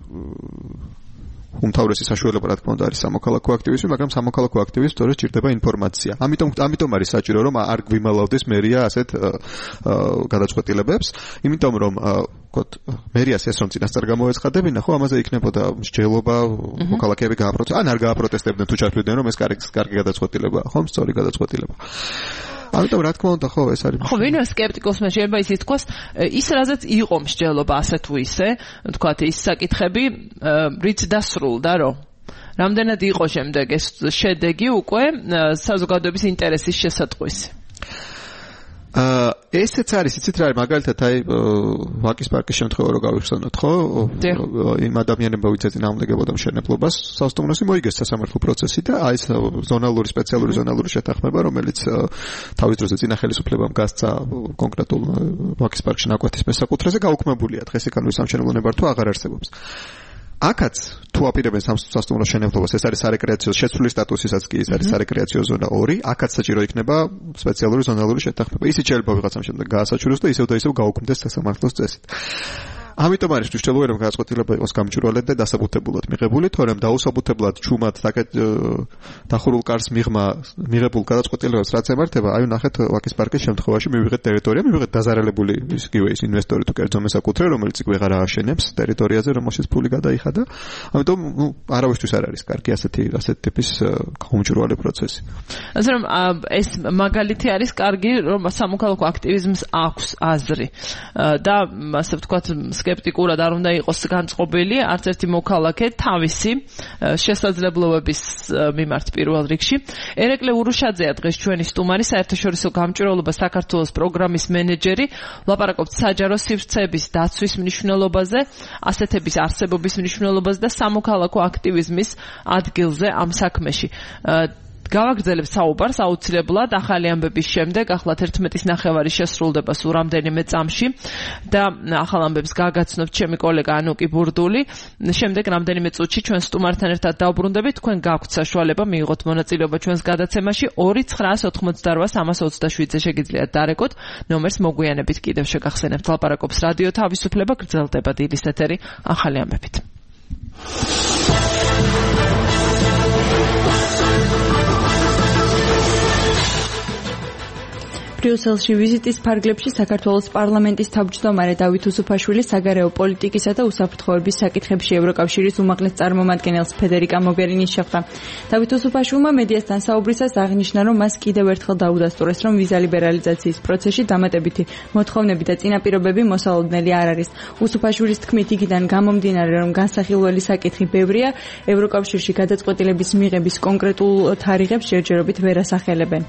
[SPEAKER 4] უმთავრესი საშუალება რა თქმა უნდა არის სამოქალაქო აქტივიზმი, მაგრამ სამოქალაქო აქტივიზმს სწორედ ჭირდება ინფორმაცია. ამიტომ არის საჭირო რომ არ გვიმალავდეს მერია ასეთ გადაწყვეტილებებს, იმიტომ რომ მერიას ეს რომ წინასწარ გამოეცხადებინა, ხო ამაზე იქნებოდა მსჯელობა, მოქალაქეები გააპროტესტებდნენ, ან არ გააპროტესტებდნენ თუ ჩათვლიდნენ რომ ეს კარგი გადაწყვეტილებაა, ხო, სწორი გადაწყვეტილება. ამიტომ რა თქმა უნდა, ხო, ეს არის.
[SPEAKER 3] ხო, ვინმე სკეპტიკოსმა შეიძლება ისიც თქვას, ის რაზეც იყო მსჯელობა ასე თუ ისე, თქვათ ის საკითხები, რიც დასრულდა, რომ რამდენად იყო შემდეგ ეს შედეგი უკვე საზოგადოების ინტერესის შესატყვისი.
[SPEAKER 4] ესეც არის, იცით რა არის, მაგალითად აი ვაკის პარკის შემთხვევა რო გავიხსენოთ, ხო? იმ ადამიანებმა ვინც ეწინააღმდეგებოდა მშენებლობას, სასტუმროში მოიგეს სასამართლო პროცესი და აი ეს სპეციალური ზონალური შეთანხმება, რომელიც თავის დროზე წინა ხელისუფლებამ გასცა კონკრეტულ ვაკის პარკში ნაკვეთის მესაკუთრეზე, გაუქმებულია. დღეს ეკანონის სამშენებლო ნებართვა აღარ არსებობს. აქაც თუ აპირებენ სასტუმროს შენებლობას, ეს არის სარეკრეაციო შეცვლის სტატუსისაც კი ის არის სარეკრეაციო ზონა 2, აქაც საჭირო იქნება სპეციალური ზონალური შეთანხმება. ისიც შეიძლება ვიღაცამ შემდეგ გაასაჩუროს და ისევ და ისევ გაუქმდეს სასამართლოს წესით. ამიტომ არის მნიშვნელოვანი რომ გადაწყვეტილება იყოს გამჭვირვალედ და დასაბუთებულად მიღებული, თორემ დაუსაბუთებლად ჩუმად დახურულ კარს მიღებულ გადაწყვეტილებას რაც ემართება, აი ნახეთ ვაკის პარკის შემთხვევაში მივიღეთ ტერიტორია, მივიღეთ დაზარალებული ისგივე ის ინვესტორი თუ კერძო მესაკუთრე, რომელიც იქ ვეღარ ააშენებს ტერიტორიაზე, რომელშიც ფული გადაიხადა. ამიტომ არავისთვის არ არის კარგი ასეთი ტიპის გამჭვირვალე პროცესი.
[SPEAKER 3] ასე რომ ეს მაგალითი არის კარგი, რომ სამოქალაქო აქტივიზმს აქვს აზრი და ასე ვთქვათ სკეპტიკურად არ უნდა იყოს განწყობილი არც ერთი მოქალაქე თავისი შესაძლებლობების მიმართ პირველ რიგში. ერეკლე ურუშაძეა დღეს ჩვენი სტუმარი, საერთაშორისო გამჭვირვალობა საქართველოს პროგრამის მენეჯერი. ვლაპარაკობთ საჯარო სივრცეების დაცვის მნიშვნელობაზე, ასეთების არსებობის მნიშვნელობაზე და სამოქალაქო აქტივიზმის ადგილზე ამ საქმეში. გავაგრძელებთ საუბარს აუცილებლად ახალი ამბების შემდეგ, ახლა 11:30 შესრულდება სულ რამდენიმე წამში და ახალ ამბებს გაგაცნობთ ჩემი კოლეგა ანუკი ბურდული. შემდეგ რამდენიმე წუთში ჩვენ სტუმართან ერთად დავბრუნდებით, თქვენ გაქვთ საშუალება მიიღოთ მონაწილეობა ჩვენს გადაცემაში 2988327-ზე შეგიძლიათ დარეკოთ ნომერს მოგვიანებით კიდევ შეგახსენებთ. ლაპარაკობს რადიო თავისუფლება, გრძელდება დილის ეთერი ახალი ამბებით.
[SPEAKER 2] ბრიუსელში ვიზიტის ფარგლებში საქართველოს პარლამენტის თავმჯდომარე დავით უსუფაშვილი საგარეო პოლიტიკისა და უსაფრთხოების საკითხებში ევროკავშირის უმაღლეს წარმომადგენელს ფედერიკა მოგერინის შეხვდა. დავით უსუფაშვილმა მედიასთან საუბრისას აღნიშნა, რომ მას კიდევ ერთხელ დაუდასტურეს, რომ ვიზა ლიბერალიზაციის პროცესში დამატებითი მოთხოვნები და წინაპირობები მოსალოდნელი არ არის. უსუფაშვილის თქმით, იქიდან გამომდინარე, რომ განსახილველი საკითხი ბევრია, ევროკავშირში გადაწყვეტილების მიღების კონკრეტულ თარიღებს ჯერჯერობით ვერ ასახელებენ.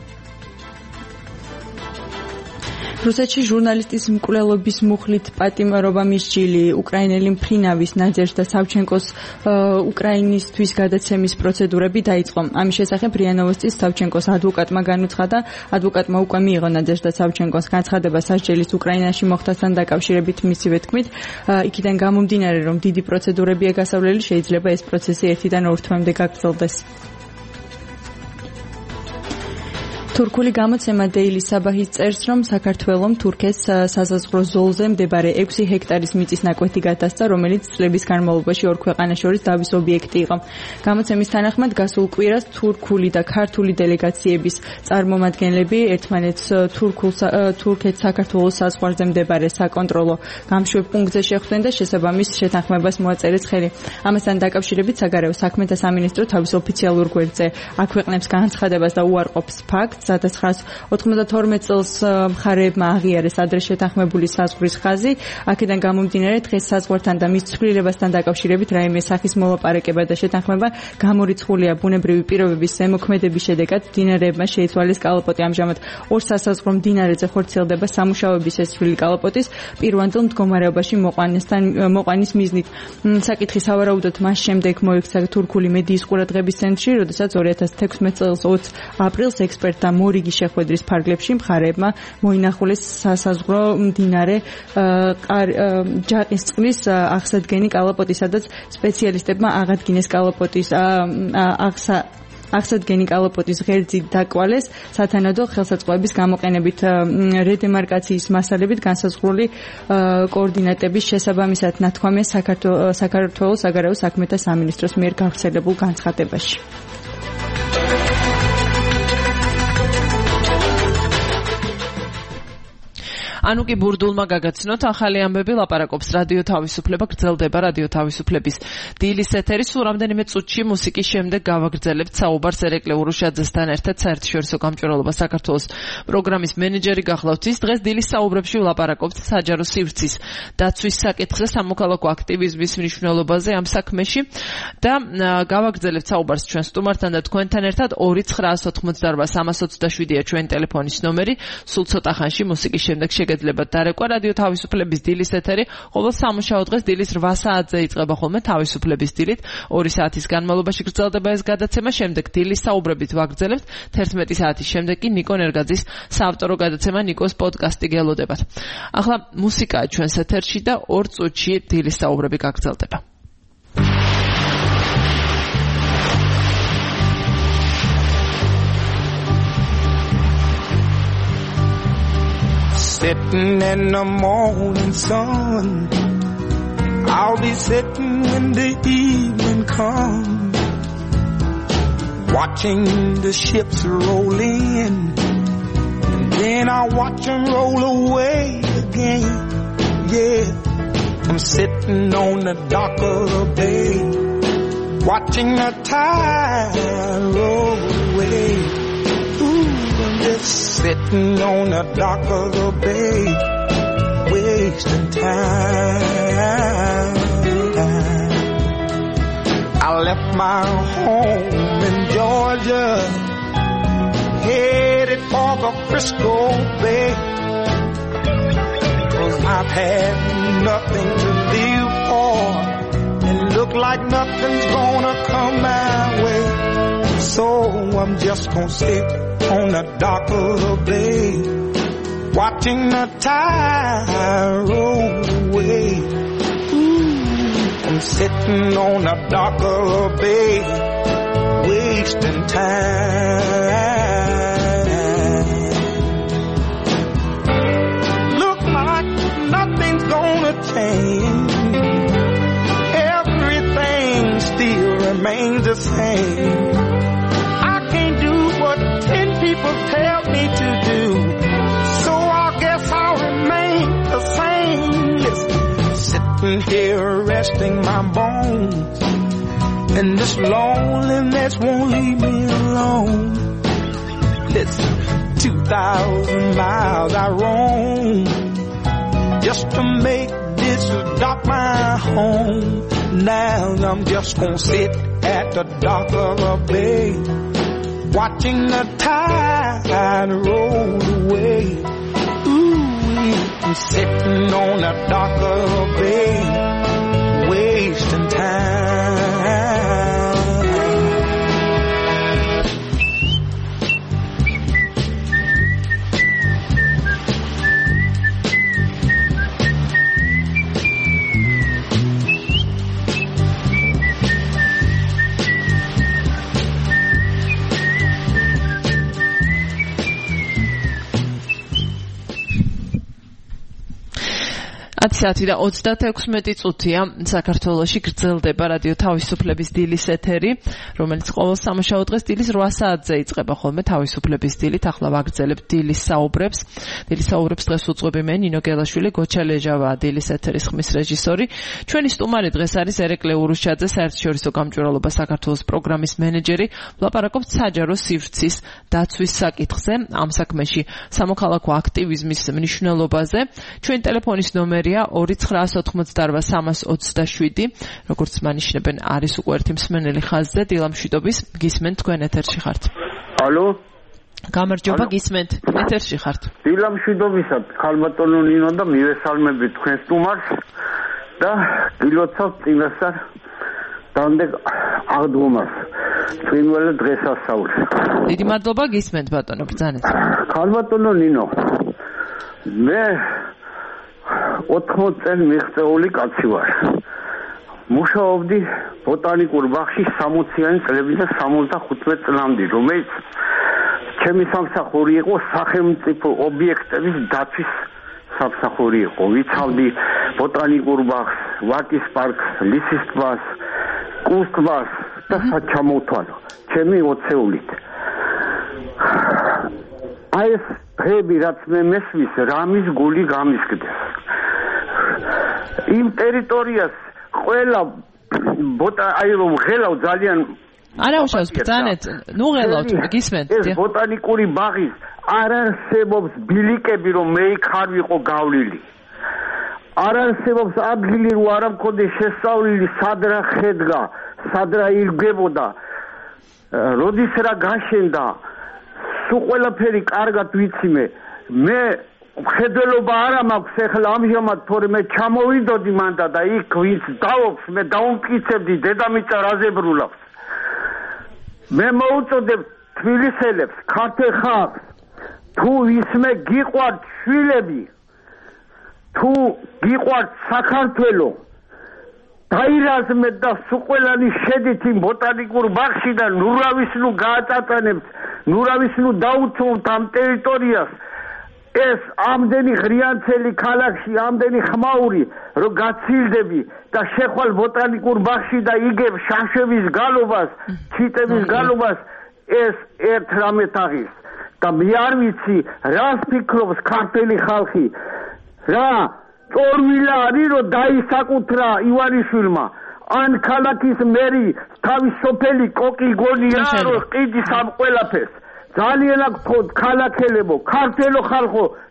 [SPEAKER 2] რუსეთში ჟურნალისტის მკვლელობის მუხლით პატიმრობა მისჯილი უკრაინელი მფრინავის ნადეჟდა სავჩენკოს უკრაინისთვის გადაცემის პროცედურები დაიწყო. ამის შესახებ რია ნოვოსტის სავჩენკოს ადვოკატმა განუცხადა, ადვოკატმა უკვე მიიღო ნადეჟდა სავჩენკოს განცხადება სასჯელის უკრაინაში მოხდასთან დაკავშირებით. მისივე თქმით, იქიდან გამომდინარე, რომ დიდი პროცედურებია გასავლელი, შეიძლება ეს პროცესი 1-დან 2 თვემდე გაგრძელდეს. თურქული გამოცემა Daily Sabah-ის წერს, რომ საქართველომ თურქეთს საზღვრო ზოლზე მდებარე 6 ჰექტარის მიწის ნაკვეთი გადასცა, რომელიც წლების განმავლობაში ორ ქვეყანას შორის დავის ობიექტი იყო. გამოცემის თანახმად გასულ კვირას თურქული და ქართული დელეგაციების წარმომადგენლები ერთმანეთს თურქეთს საქართველოს საზღვარზე მდებარე საკონტროლო გამშვებ პუნქტზე შეხვდნენ და შესაბამის შეთანხმებას მოაწერეს ხელი. ამასთან დაკავშირებით საგარეო საქმეთა სამინისტრო თავის ოფიციალურ გვერდზე აქვეყნებს განცხადებას და უარყოფს ფაქტს, 1992 წელს მხარეებმა აღიარეს ადრე შეთანხმებული საზღვრის ხაზი. აქედან გამომდინარე, დღეს საზღვართან და მის ცვლილებასთან დაკავშირებით რაიმე სახის მოლაპარაკება და შეთანხმება გამორიცხულია ბუნებრივი პირობების ზემოქმედების შედეგად. მდინარეებმა შეიცვალეს კალაპოტი. ამჟამად ორ სასაზღვრო მდინარეზე ხორციელდება სამუშაოების ეს ცვლილი კალაპოტის პირვანდელ მდგომარეობაში მოყვანის მიზნით. საკითხი სავარაუდოდ მას შემდეგ მოექცა თურქული მედიის ყურადღების ცენტრში, როდესაც 2016 წელს 20 აპრილს ექსპერტთა მორიგი შეხვედრის ფარგლებში მხარეებმა მოინახულეს სასაზღვრო მდინარე ჯაყისწყლის აღსადგენი კალაპოტი, სადაც სპეციალისტებმა აღადგინეს კალაპოტის აღსადგენი კალაპოტის ღერძი დაკვალეს სათანადო ხელსაწყოების გამოყენებით რედემარკაციის მასალებით განსაზღვრული კოორდინატების შესაბამისად, ნათქვამია საქართველოს საგარეო საქმეთა სამინისტროს მიერ გავრცელებულ განცხადებაში.
[SPEAKER 3] ანუკი ბურდულმა გაგაცნოთ ახალი ამბები, ლაპარაკობს რადიო თავისუფლება, გრძელდება რადიო თავისუფლების დილის ეთერი. სულ რამდენიმე წუთში მუსიკის შემდეგ გავაგრძელებთ საუბარს ერეკლე ურუშაძესთან ერთად, საერთაშორისო გამჭვირვალობა საქართველოს პროგრამის მენეჯერი გახლავთ. ის დღეს დილის საუბრებში ვლაპარაკობთ საჯარო სივრცის დაცვის საკითხზე, სამოქალაქო აქტივიზმის მნიშვნელობაზე ამ საქმეში და გავაგრძელებთ საუბარს ჩვენ სტუმართან და თქვენთან ერთად. 2988327-ია ჩვენი ტელეფონის ნომერი. სულ ცოტა ხანში მუსიკის შემდეგ შეგეძლებათ დარეკვა რადიო თავისუფლების დილის ეთერი. ყოველ სამუშაო დღეს დილის 8 საათზე იწყება ხოლმე თავისუფლების დილით. 2 საათის განმავლობაში გრძელდება ეს გადაცემა. შემდეგ დილის საუბრებით ვაგრძელებთ. 11 საათის შემდეგ კი ნიკო ნერგაძის საავტორო გადაცემა, ნიკოს პოდკასტი გელოდებათ. ახლა მუსიკაა ჩვენს ეთერში და 2 წუთში დილის საუბრები გაგრძელდება.
[SPEAKER 9] Sitting in the morning sun, I'll be sitting when the evening comes, watching the ships roll in, and then I'll watch them roll away again. Yeah, I'm sitting on the dock of the bay, watching the tide roll away. Just sitting on the dock of the bay, wasting time. I left my home in Georgia, headed for the Frisco Bay, 'cause I've had nothing to live for, and look like nothing's gonna come my way. So I'm just gonna sit on the dock of the bay, watching the tide roll away. I'm sitting on the dock of the bay, wasting time. Look like nothing's gonna change. Everything still remains the same. I can't do what 10 people tell me to do, so I guess I'll remain the same. Listen, sitting here resting my bones, and this loneliness won't leave me alone. Listen, 2,000 miles I roam just to make this dock my home. Now I'm just gonna sit at the dock of the bay, watching the tide roll away. Ooh, I'm sitting on the dock of the bay, wasting time.
[SPEAKER 3] საათი და 36 წუთია საქართველოში გრძელდება რადიო თავისუფლების დილის ეთერი, რომელიც ყოველ სამუშაო დღეს დილის 8 საათზე იწყება ხოლმე თავისუფლების დილით. ახლა ვაგრძელებთ დილის საუბრებს. დილის საუბრებს დღეს უწყობი მე ნინო გელაშვილი, გოჩა ლეჟავა დილის ეთერის ხმის რეჟისორი. ჩვენი სტუმარი დღეს არის ერეკლე ურუშაძე, საერთაშორისო გამჭვირვალობა საქართველოს პროგრამის მენეჯერი. ვლაპარაკობთ საჯარო სივრცის დაცვის საკითხზე, ამ საქმეში სამოქალაქო აქტივიზმის მნიშვნელობაზე. ჩვენი ტელეფონის ნომერია 2988327. როგორც მანიშნებენ, არის უკვე ერთი მსმენელი ხაზზე. დილამშვიდობის, გისმენთ, თქვენ ეთერში ხართ.
[SPEAKER 10] ალო?
[SPEAKER 3] გამარჯობა, გისმენთ, ეთერში ხართ.
[SPEAKER 10] დილამშვიდობისა, ქალბატონო ნინო და მივესალმებით თქვენ სტუმარს და გილოცავთ წინასწარ დამდეგ აღდგომას. წინვალე დღესასწაულს.
[SPEAKER 3] დიდი მადლობა, გისმენთ ბატონო, ბრძანეთ.
[SPEAKER 10] ქალბატონო ნინო, მე 80 წელი მიღწეული კაცი ვარ. მუშაობდი ბოტანიკურ ბაღში 60-იანი წლების და 75 წლამდე, რომელიც ჩემი სამსახური იყო სახელმწიფო ობიექტების დაცვის სამსახური იყო. ვიცავდი ბოტანიკურ ბაღს, ვაკის პარკს, ლისის ტბას, კუს ტბას და საჩამოთვალო. ჩემი ოცეულით. აი ეს დღეები, რაც მე მესმის, რამის გული გამისკდეს. იმ ტერიტორიას ყველა აი რომ ღელავ ძალიან
[SPEAKER 3] არა უშავს ბრძანეთ, ნუ ღელავთ, გისმენთ.
[SPEAKER 10] ეს ბოტანიკური ბაღის არ არსებობს ბილიკები, რომ მე იქ არ ვიყო გავლილი. არ არსებობს ადგილი, რომ არ მქონდეს შესწავლილი, სად რა ხედგა, სად რა ირგებოდა, როდის რა გაშენდა. სულ ყველაფერი კარგად ვიცი მე მხედველობა არა მაქვს ეხლა ამჟამად, თორემ ჩამოვიდოდი მანდა და იქ ვინც დავობს, მე დაუმტკიცებდი დედამიწა რაზე ბრუნავს. მე მოუწოდებ თბილისელებს, ქართულ ხალხს, თუ ისმე გიყვართ შვილები, თუ გიყვართ საქართველო, დაირაზმეთ და სულ ყველანი შედით იმ ბოტანიკურ ბაღში და ნურავის ნუ გააწაწანებთ, ნურავის ნუ დაუცნობთ ამ ტერიტორიას. ეს ამდენი ღრიანცელი ქალაქში, ამდენი ხმაური, რომ გაცილდები და შეხვალ ბოტანიკურ ბაღში და იგებ შაშების გალობას, ჩიტების გალობას, ეს ერთ რამეთ აღის. და მე არ ვიცი, რას ფიქრობს ქართული ხალხი. რა წორვილა არის, რომ დაისაკუთრა ივანიშვილმა. ან ქალაქის მერი თავის სოფელი კოკი გონია, რომ ყიდის ამ ყველაფერს. ძალიან აქვს ქალაქელებო, ქართლო ხალხო,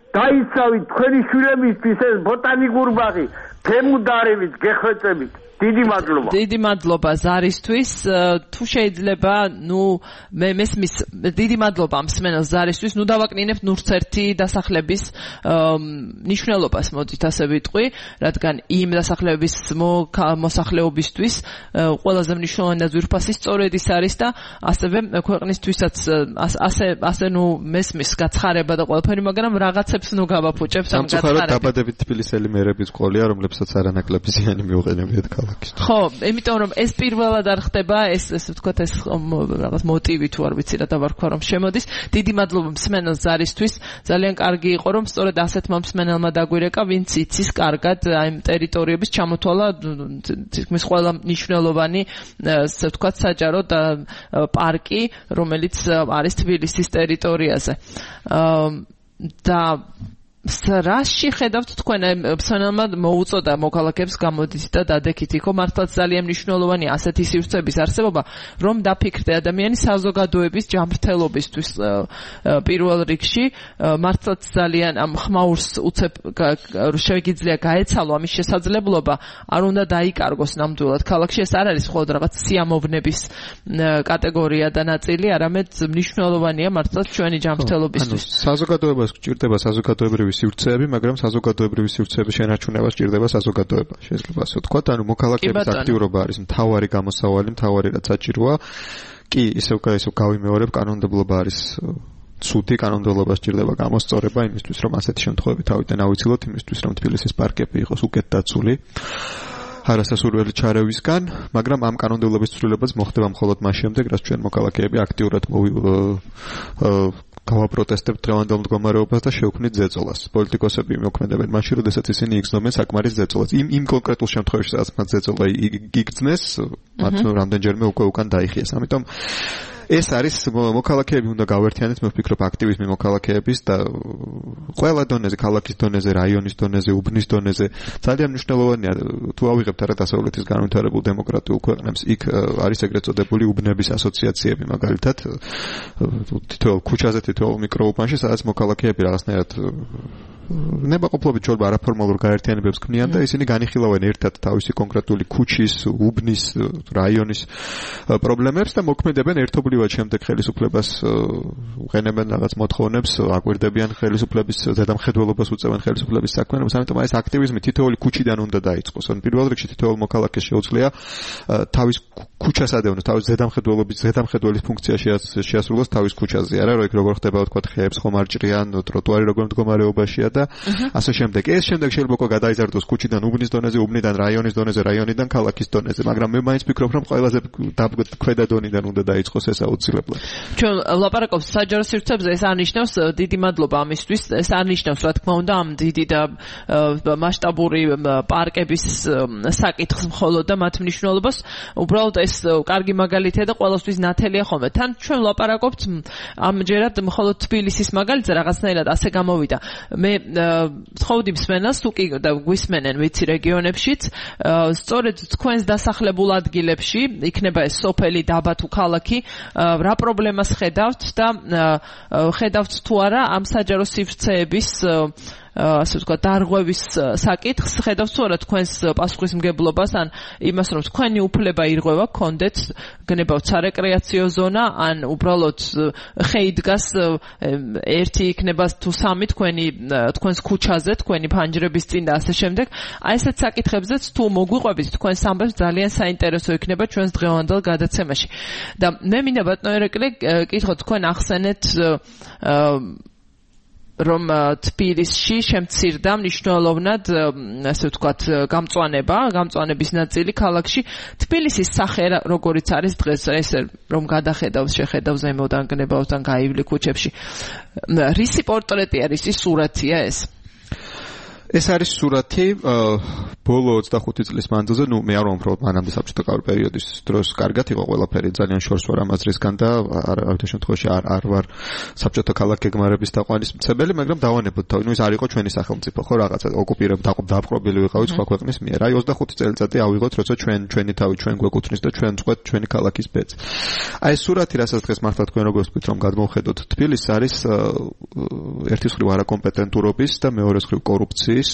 [SPEAKER 10] დაიცავით თქვენი შვილებისთვის ეს ბოტანიკური ბაღი გემუდარებით, გეხვეწებით. დიდი
[SPEAKER 3] მადლობა ზარისთვის. თუ შეიძლება, მე მესმის დიდი მადლობა მსმენელს ზარისთვის. დავაკნინებთ ნურც ერთი დასახლების ნიშნულობას, მოდით ასე ვიტყვი, რადგან იმ დასახლებების მოსახლეობისთვის ყველაზე მნიშვნელოვანი და ძვირფასი სწორედ ის არის და ასევე ქვეყნისთვისაც ასე მესმის გაცხარება და ყველაფერი, მაგრამ რაღაცებს გავაფუჭებთ ამ გაცხარებას.
[SPEAKER 4] სამწუხაროდ დაბადებით თბილისელი მერების ყოლია, რომლებსაც არანაკლები ზიანი მიუყენებიათ ქალაქს.
[SPEAKER 3] ხო, იმიტომ რომ ეს პირველად არ ხდება, ეს ვთქვათ ეს რაღაც მოტივი თუ არ ვიცი რა დავარქვა რომ შემოდის. დიდი მადლობა მსმენელს ზარისთვის. ძალიან კარგი იყო რომ სწორედ ასეთმა მსმენელმა დაგვირეკა, ვინც იცის კარგად აი ტერიტორიების ჩამოთვალა, თითქმის ყველა მნიშვნელოვანი ასე ვთქვათ საჯარო და პარკი, რომელიც არის თბილისის ტერიტორიაზე. და რაში ხედავთ თქვენ მსმენელმა მოუწოდა მოქალაქეებს გამოდით და დადექით იქო მართლაც ძალიან მნიშვნელოვანია ასეთი სივრცეების არსებობა რომ დაფიქრდე ადამიანის საზოგადოების ჯანმრთელობისთვის პირველ რიგში მართლაც ძალიან ამ ხმაურს უცებ შეგიძლია გაეცალო ამის შესაძლებლობა არ უნდა დაიკარგოს ნამდვილად ქალაქში ეს არ არის მხოლოდ რაღაც სიამოვნების კატეგორია და ნაწილი არამედ მნიშვნელოვანია მართლაც ჩვენი ჯანმრთელობისთვის
[SPEAKER 4] საზოგადოებას გჭირდება საზოგადოებრივი სივრცეები, მაგრამ საზოგადოებრივი სივრცეების შენარჩუნება სჭირდება საზოგადოება. შეიძლება ასე ვთქვათ, ანუ მოქალაქეების აქტიურობა არის მთავარი გამოსავალი, მთავარი რაც საჭიროა. კი, ისევ გავიმეორებ, კანონმდებლობა არის ცუდი, კანონმდებლობა სჭირდება გამოსწორება იმისთვის, რომ ასეთი შემთხვევები თავიდან ავიცილოთ, იმისთვის, რომ თბილისის პარკები იყოს უკეთ დაცული. არასასურველი ჩარევისგან, მაგრამ ამ კანონმდებლობის ცვლილებაც მოხდება მხოლოდ მას შემდეგ, რაც ჩვენ მოქალაქეები აქტიურად გავაპროტესტებთ დღევანდელ მდგომარეობას და შევქმნით ზეწოლას. პოლიტიკოსები მოქმედებენ მაშინ, როდესაც ისინი იგრძნობენ საკმარის ზეწოლას. იმ კონკრეტულ შემთხვევაში, სადაც მათ ზეწოლა იგრძნეს, მათ რამდენჯერმე უკვე უკან დაიხიეს. ამიტომ ეს არის მოქალაქეები უნდა გავერთიანეთ, მე ვფიქრობ აქტივიზმი მოქალაქეების და ყველა დონეზე, ქალაქის დონეზე, რაიონის დონეზე, უბნის დონეზე ძალიან მნიშვნელოვანია თუ ავიღებთ არა დასავლეთის განვითარებულ დემოკრატიულ ქვეყნებს, იქ არის ეგრეთ წოდებული უბნების ასოციაციები მაგალითად თითოეულ ქუჩაზე, თითოეულ მიკროუბანში, სადაც მოქალაქეები რაღაცნაირად ნებაყოფლობით შეიძლება არაფორმალურ გაერთიანებებს ქმნიან და ისინი განიხილავენ ერთად თავისი კონკრეტული ქუჩის, უბნის, რაიონის პრობლემებს და მოქმედებენ ერთობლივად შემდეგ ხელისუფლებას უყენებენ რაღაც მოთხოვნებს, აკვირდებიან ხელისუფლების ზედამხედველობას უწევენ ხელისუფლების საქმიანობას, ამიტომ ეს აქტივიზმი თითოეული ქუჩიდან უნდა დაიწყოს. ან პირველ რიგში თითოეულ მოქალაქეს შეუძლია თავის ქუჩას ადევნოს, თავის ზედამხედველის ფუნქცია შეასრულოს თავის ქუჩაზე, არა რომ იქ როგორ ხდება თქვა ხეებს ხომ არ ჭრიან, ტროტუარი როგორ მდგომარეობაშია და ასე შემდეგ. ეს შემდეგ შეიძლება უკვე გადაიზარდოს ქუჩიდან უბნის დონეზე, უბნიდან რაიონის დონეზე, რაიონიდან ქალაქის დონეზე, მაგრამ მე მაინც ვფიქრობ, რომ ყველაზე ქვედა დონიდან უნდა დაიწყოს ეს აუცილებლად.
[SPEAKER 3] ჩვენ ლაპარაკობთ საჯარო სივრცეებზე, ეს არნიშნავს დიდი მადლობა ამისთვის, ეს არნიშნავს რა თქმა უნდა ამ დიდი და მასშტაბური პარკების საკითხს მხოლოდ და მათ მნიშვნელობას, უბრალოდ ეს კარგი მაგალითია და ყველასთვის ნათელია ხოლმე. თან ჩვენ ლაპარაკობთ ამჯერად მხოლოდ თბილისის მაგალითზე რაღაცნაირად ასე გამოვიდა. მე ვთხოვდი მსმენელს თუ კი და გვისმენენ ვიცი რეგიონებშიც, სწორედ თქვენს დასახლებულ ადგილებში, იქნება ეს სოფელი, დაბა თუ ქალაქი, რა პრობლემას ხედავთ და ხედავთ თუ არა ამ საჯარო სივრცეების ასე ვთქვათ დარღვევის საკითხს ხედავთ თუ არა თქვენს პასუხისმგებლობას ან იმას რომ თქვენი უფლება ირღვევა გქონდეთ გნებავთ სარეკრეაციო ზონა ან უბრალოდ ხეიდგას ერთი იქნება თუ სამი თქვენს ქუჩაზე თქვენი ფანჯრების წინ და ასე შემდეგ აი ესეთ საკითხებზეც თუ მოგვიყვებით თქვენს ამბებს ძალიან საინტერესო იქნება ჩვენს დღევანდელ გადაცემაში და მე მინდა ბატონო ერეკლე კითხოთ თქვენ ახსენეთ რომ თბილისში შემცირდა მნიშვნელოვნად ასე ვთქვათ გამწვანების ნაწილი ქალაქში თბილისის სახე როგორიც არის დღეს ეს რომ გადახედავს შეხედავს ზემოდან გნებავთან გაივლი ქუჩებში რისი პორტრეტი არის ის სურათია ეს
[SPEAKER 4] ეს არის სურათი ბოლო 25 წლის მანძილზე, მე არ ვამბობ მანამდე საბჭოთა კავშირის პერიოდის დროს კარგად იყო ყველაფერი, ძალიან შორს ვარ ამაზრისგან და არავითარ შემთხვევაში არ ვარ საბჭოთა ქალაქ გეგმარების თაყვანისმცემელი, მაგრამ დავანებოთ თავი, ის არ იყო ჩვენი სახელმწიფო, ხო, რაღაცა დაყრობილი ვიყავით სხვა ქვეყნის მიერ. აი 25 წელიწადი ავიღოთ, როცა ჩვენი თავი ჩვენ გვეკუთვნის და ჩვენ წყვეთ ჩვენი ქალაქის ბედს. აი ეს სურათი, რასაც დღეს მართლა თქვენ როგორც ვთქვით, რომ გადმოვხედოთ თბილისს, არის ერთის მხრივ არაკომპეტენტურობის და მეორეს მხრივ კორუფციის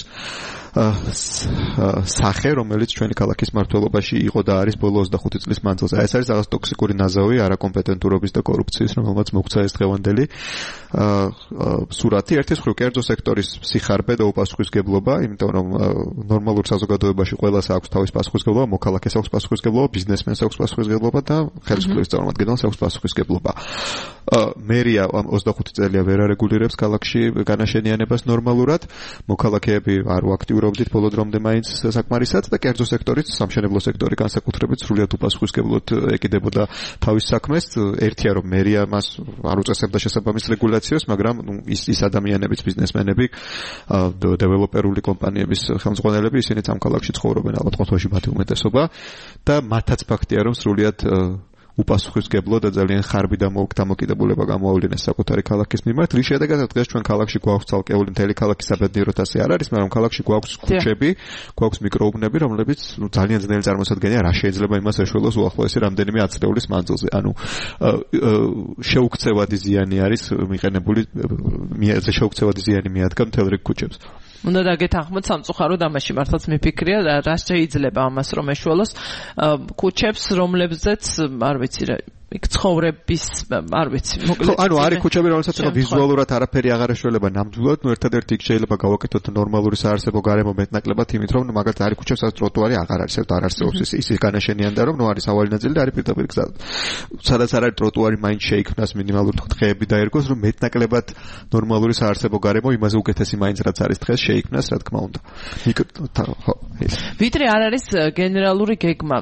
[SPEAKER 4] სახე, რომელიც ჩვენი ქალაქის მმართველობაში იყო და არის ბოლო 25 წლის მანძილზე. ეს არის რაღაც ტოქსიკური ნაზავი არაკომპეტენტურობის და კორუფციის, რომელმაც მოგვცა ეს დღევანდელი სურათი. ერთის მხრივ კერძო სექტორის სიხარბე და უპასუხისმგებლობა, იმიტომ რომ ნორმალურ საზოგადოებაში ყველას აქვს თავის პასუხისმგებლობა, მოქალაქეს აქვს პასუხისმგებლობა, ბიზნესმენს აქვს პასუხისმგებლობა და ხელისუფლების წარმომადგენელს აქვს პასუხისმგებლობა. მერია 25 წელია ვერ არეგულირებს ქალაქში განაშენიანებას ნორმალურად, მოქალაქეები არ ვაქტიურობდით ბოლო დრომდე მაინც საკმარისად და კერძო სექტორიც, სამშენებლო სექტორი განსაკუთრებით სრულიად უპასუხისმგებლოდ ეკიდებოდა თავის საქმეს. ერთია რომ მერია მას არ უწესებდა შესაბამის რეგულაციას, მაგრამ ის ადამიანებიც, ბიზნესმენები, დეველოპერული კომპანიების ხელმძღვანელები, ისინიც ამ ქალაქში ცხოვრობენ, ალბათ ყოველში მათი უმეტესობა და მათაც ფაქტია რომ სრულიად უპასუხისმგებლო და ძალიან ხარბი და დამოკიდებულება გამოავლინეს საკუთარი ქალაქის მიმართ. რის შედეგადაც დღეს ჩვენ ქალაქში გვაქვს ცალკეული მთელი ქალაქის საბედნიეროდ ასე არ არის, მაგრამ ქალაქში გვაქვს ქუჩები, გვაქვს მიკროუბნები, რომლებიც ძალიან ძნელი წარმოსადგენია, რა შეიძლება იმას ეშველოს უახლოესი რამდენიმე ათწლეულის მანძილზე. ანუ შეუქცევადი ზიანი არის მიყენებული, შეუქცევადი ზიანი მიადგა მთელ რიგ ქუჩებს.
[SPEAKER 3] უნდა დაგეთანხმოთ სამწუხაროდ ამაში მართლაც მიფიქრია რა შეიძლება ამას რომ ეშველოს ქუჩებს რომლებზეც არ ვიცი რა იქ ცხოვრების არ ვიცი მოკლედ
[SPEAKER 4] ანუ არის ქუჩები რომელსაც ვიზუალურად არაფერი აღარ ეშველება ნამდვილად ერთადერთი იქ შეიძლება გავაკეთოთ ნორმალური საარსებო გარემო მეტნაკლებად იმით რომ მაგალითად არის ქუჩებს სადაც ტროტუარი აღარ არის ერთ არ არსებობს ის განაშენიანდა რომ ნუ არის ავალი ნაწილი და არის პირდაპირ გზა სადაც არ არის ტროტუარი მაინც შეიქმნას მინიმალური დღეები დაერგოს რომ მეტნაკლებად ნორმალური საარსებო გარემო იმაზე უკეთესი მაინც რაც არის დღეს შეიქმნას რა თქმა უნდა
[SPEAKER 3] ვიდრე არ არის გენერალური გეგმა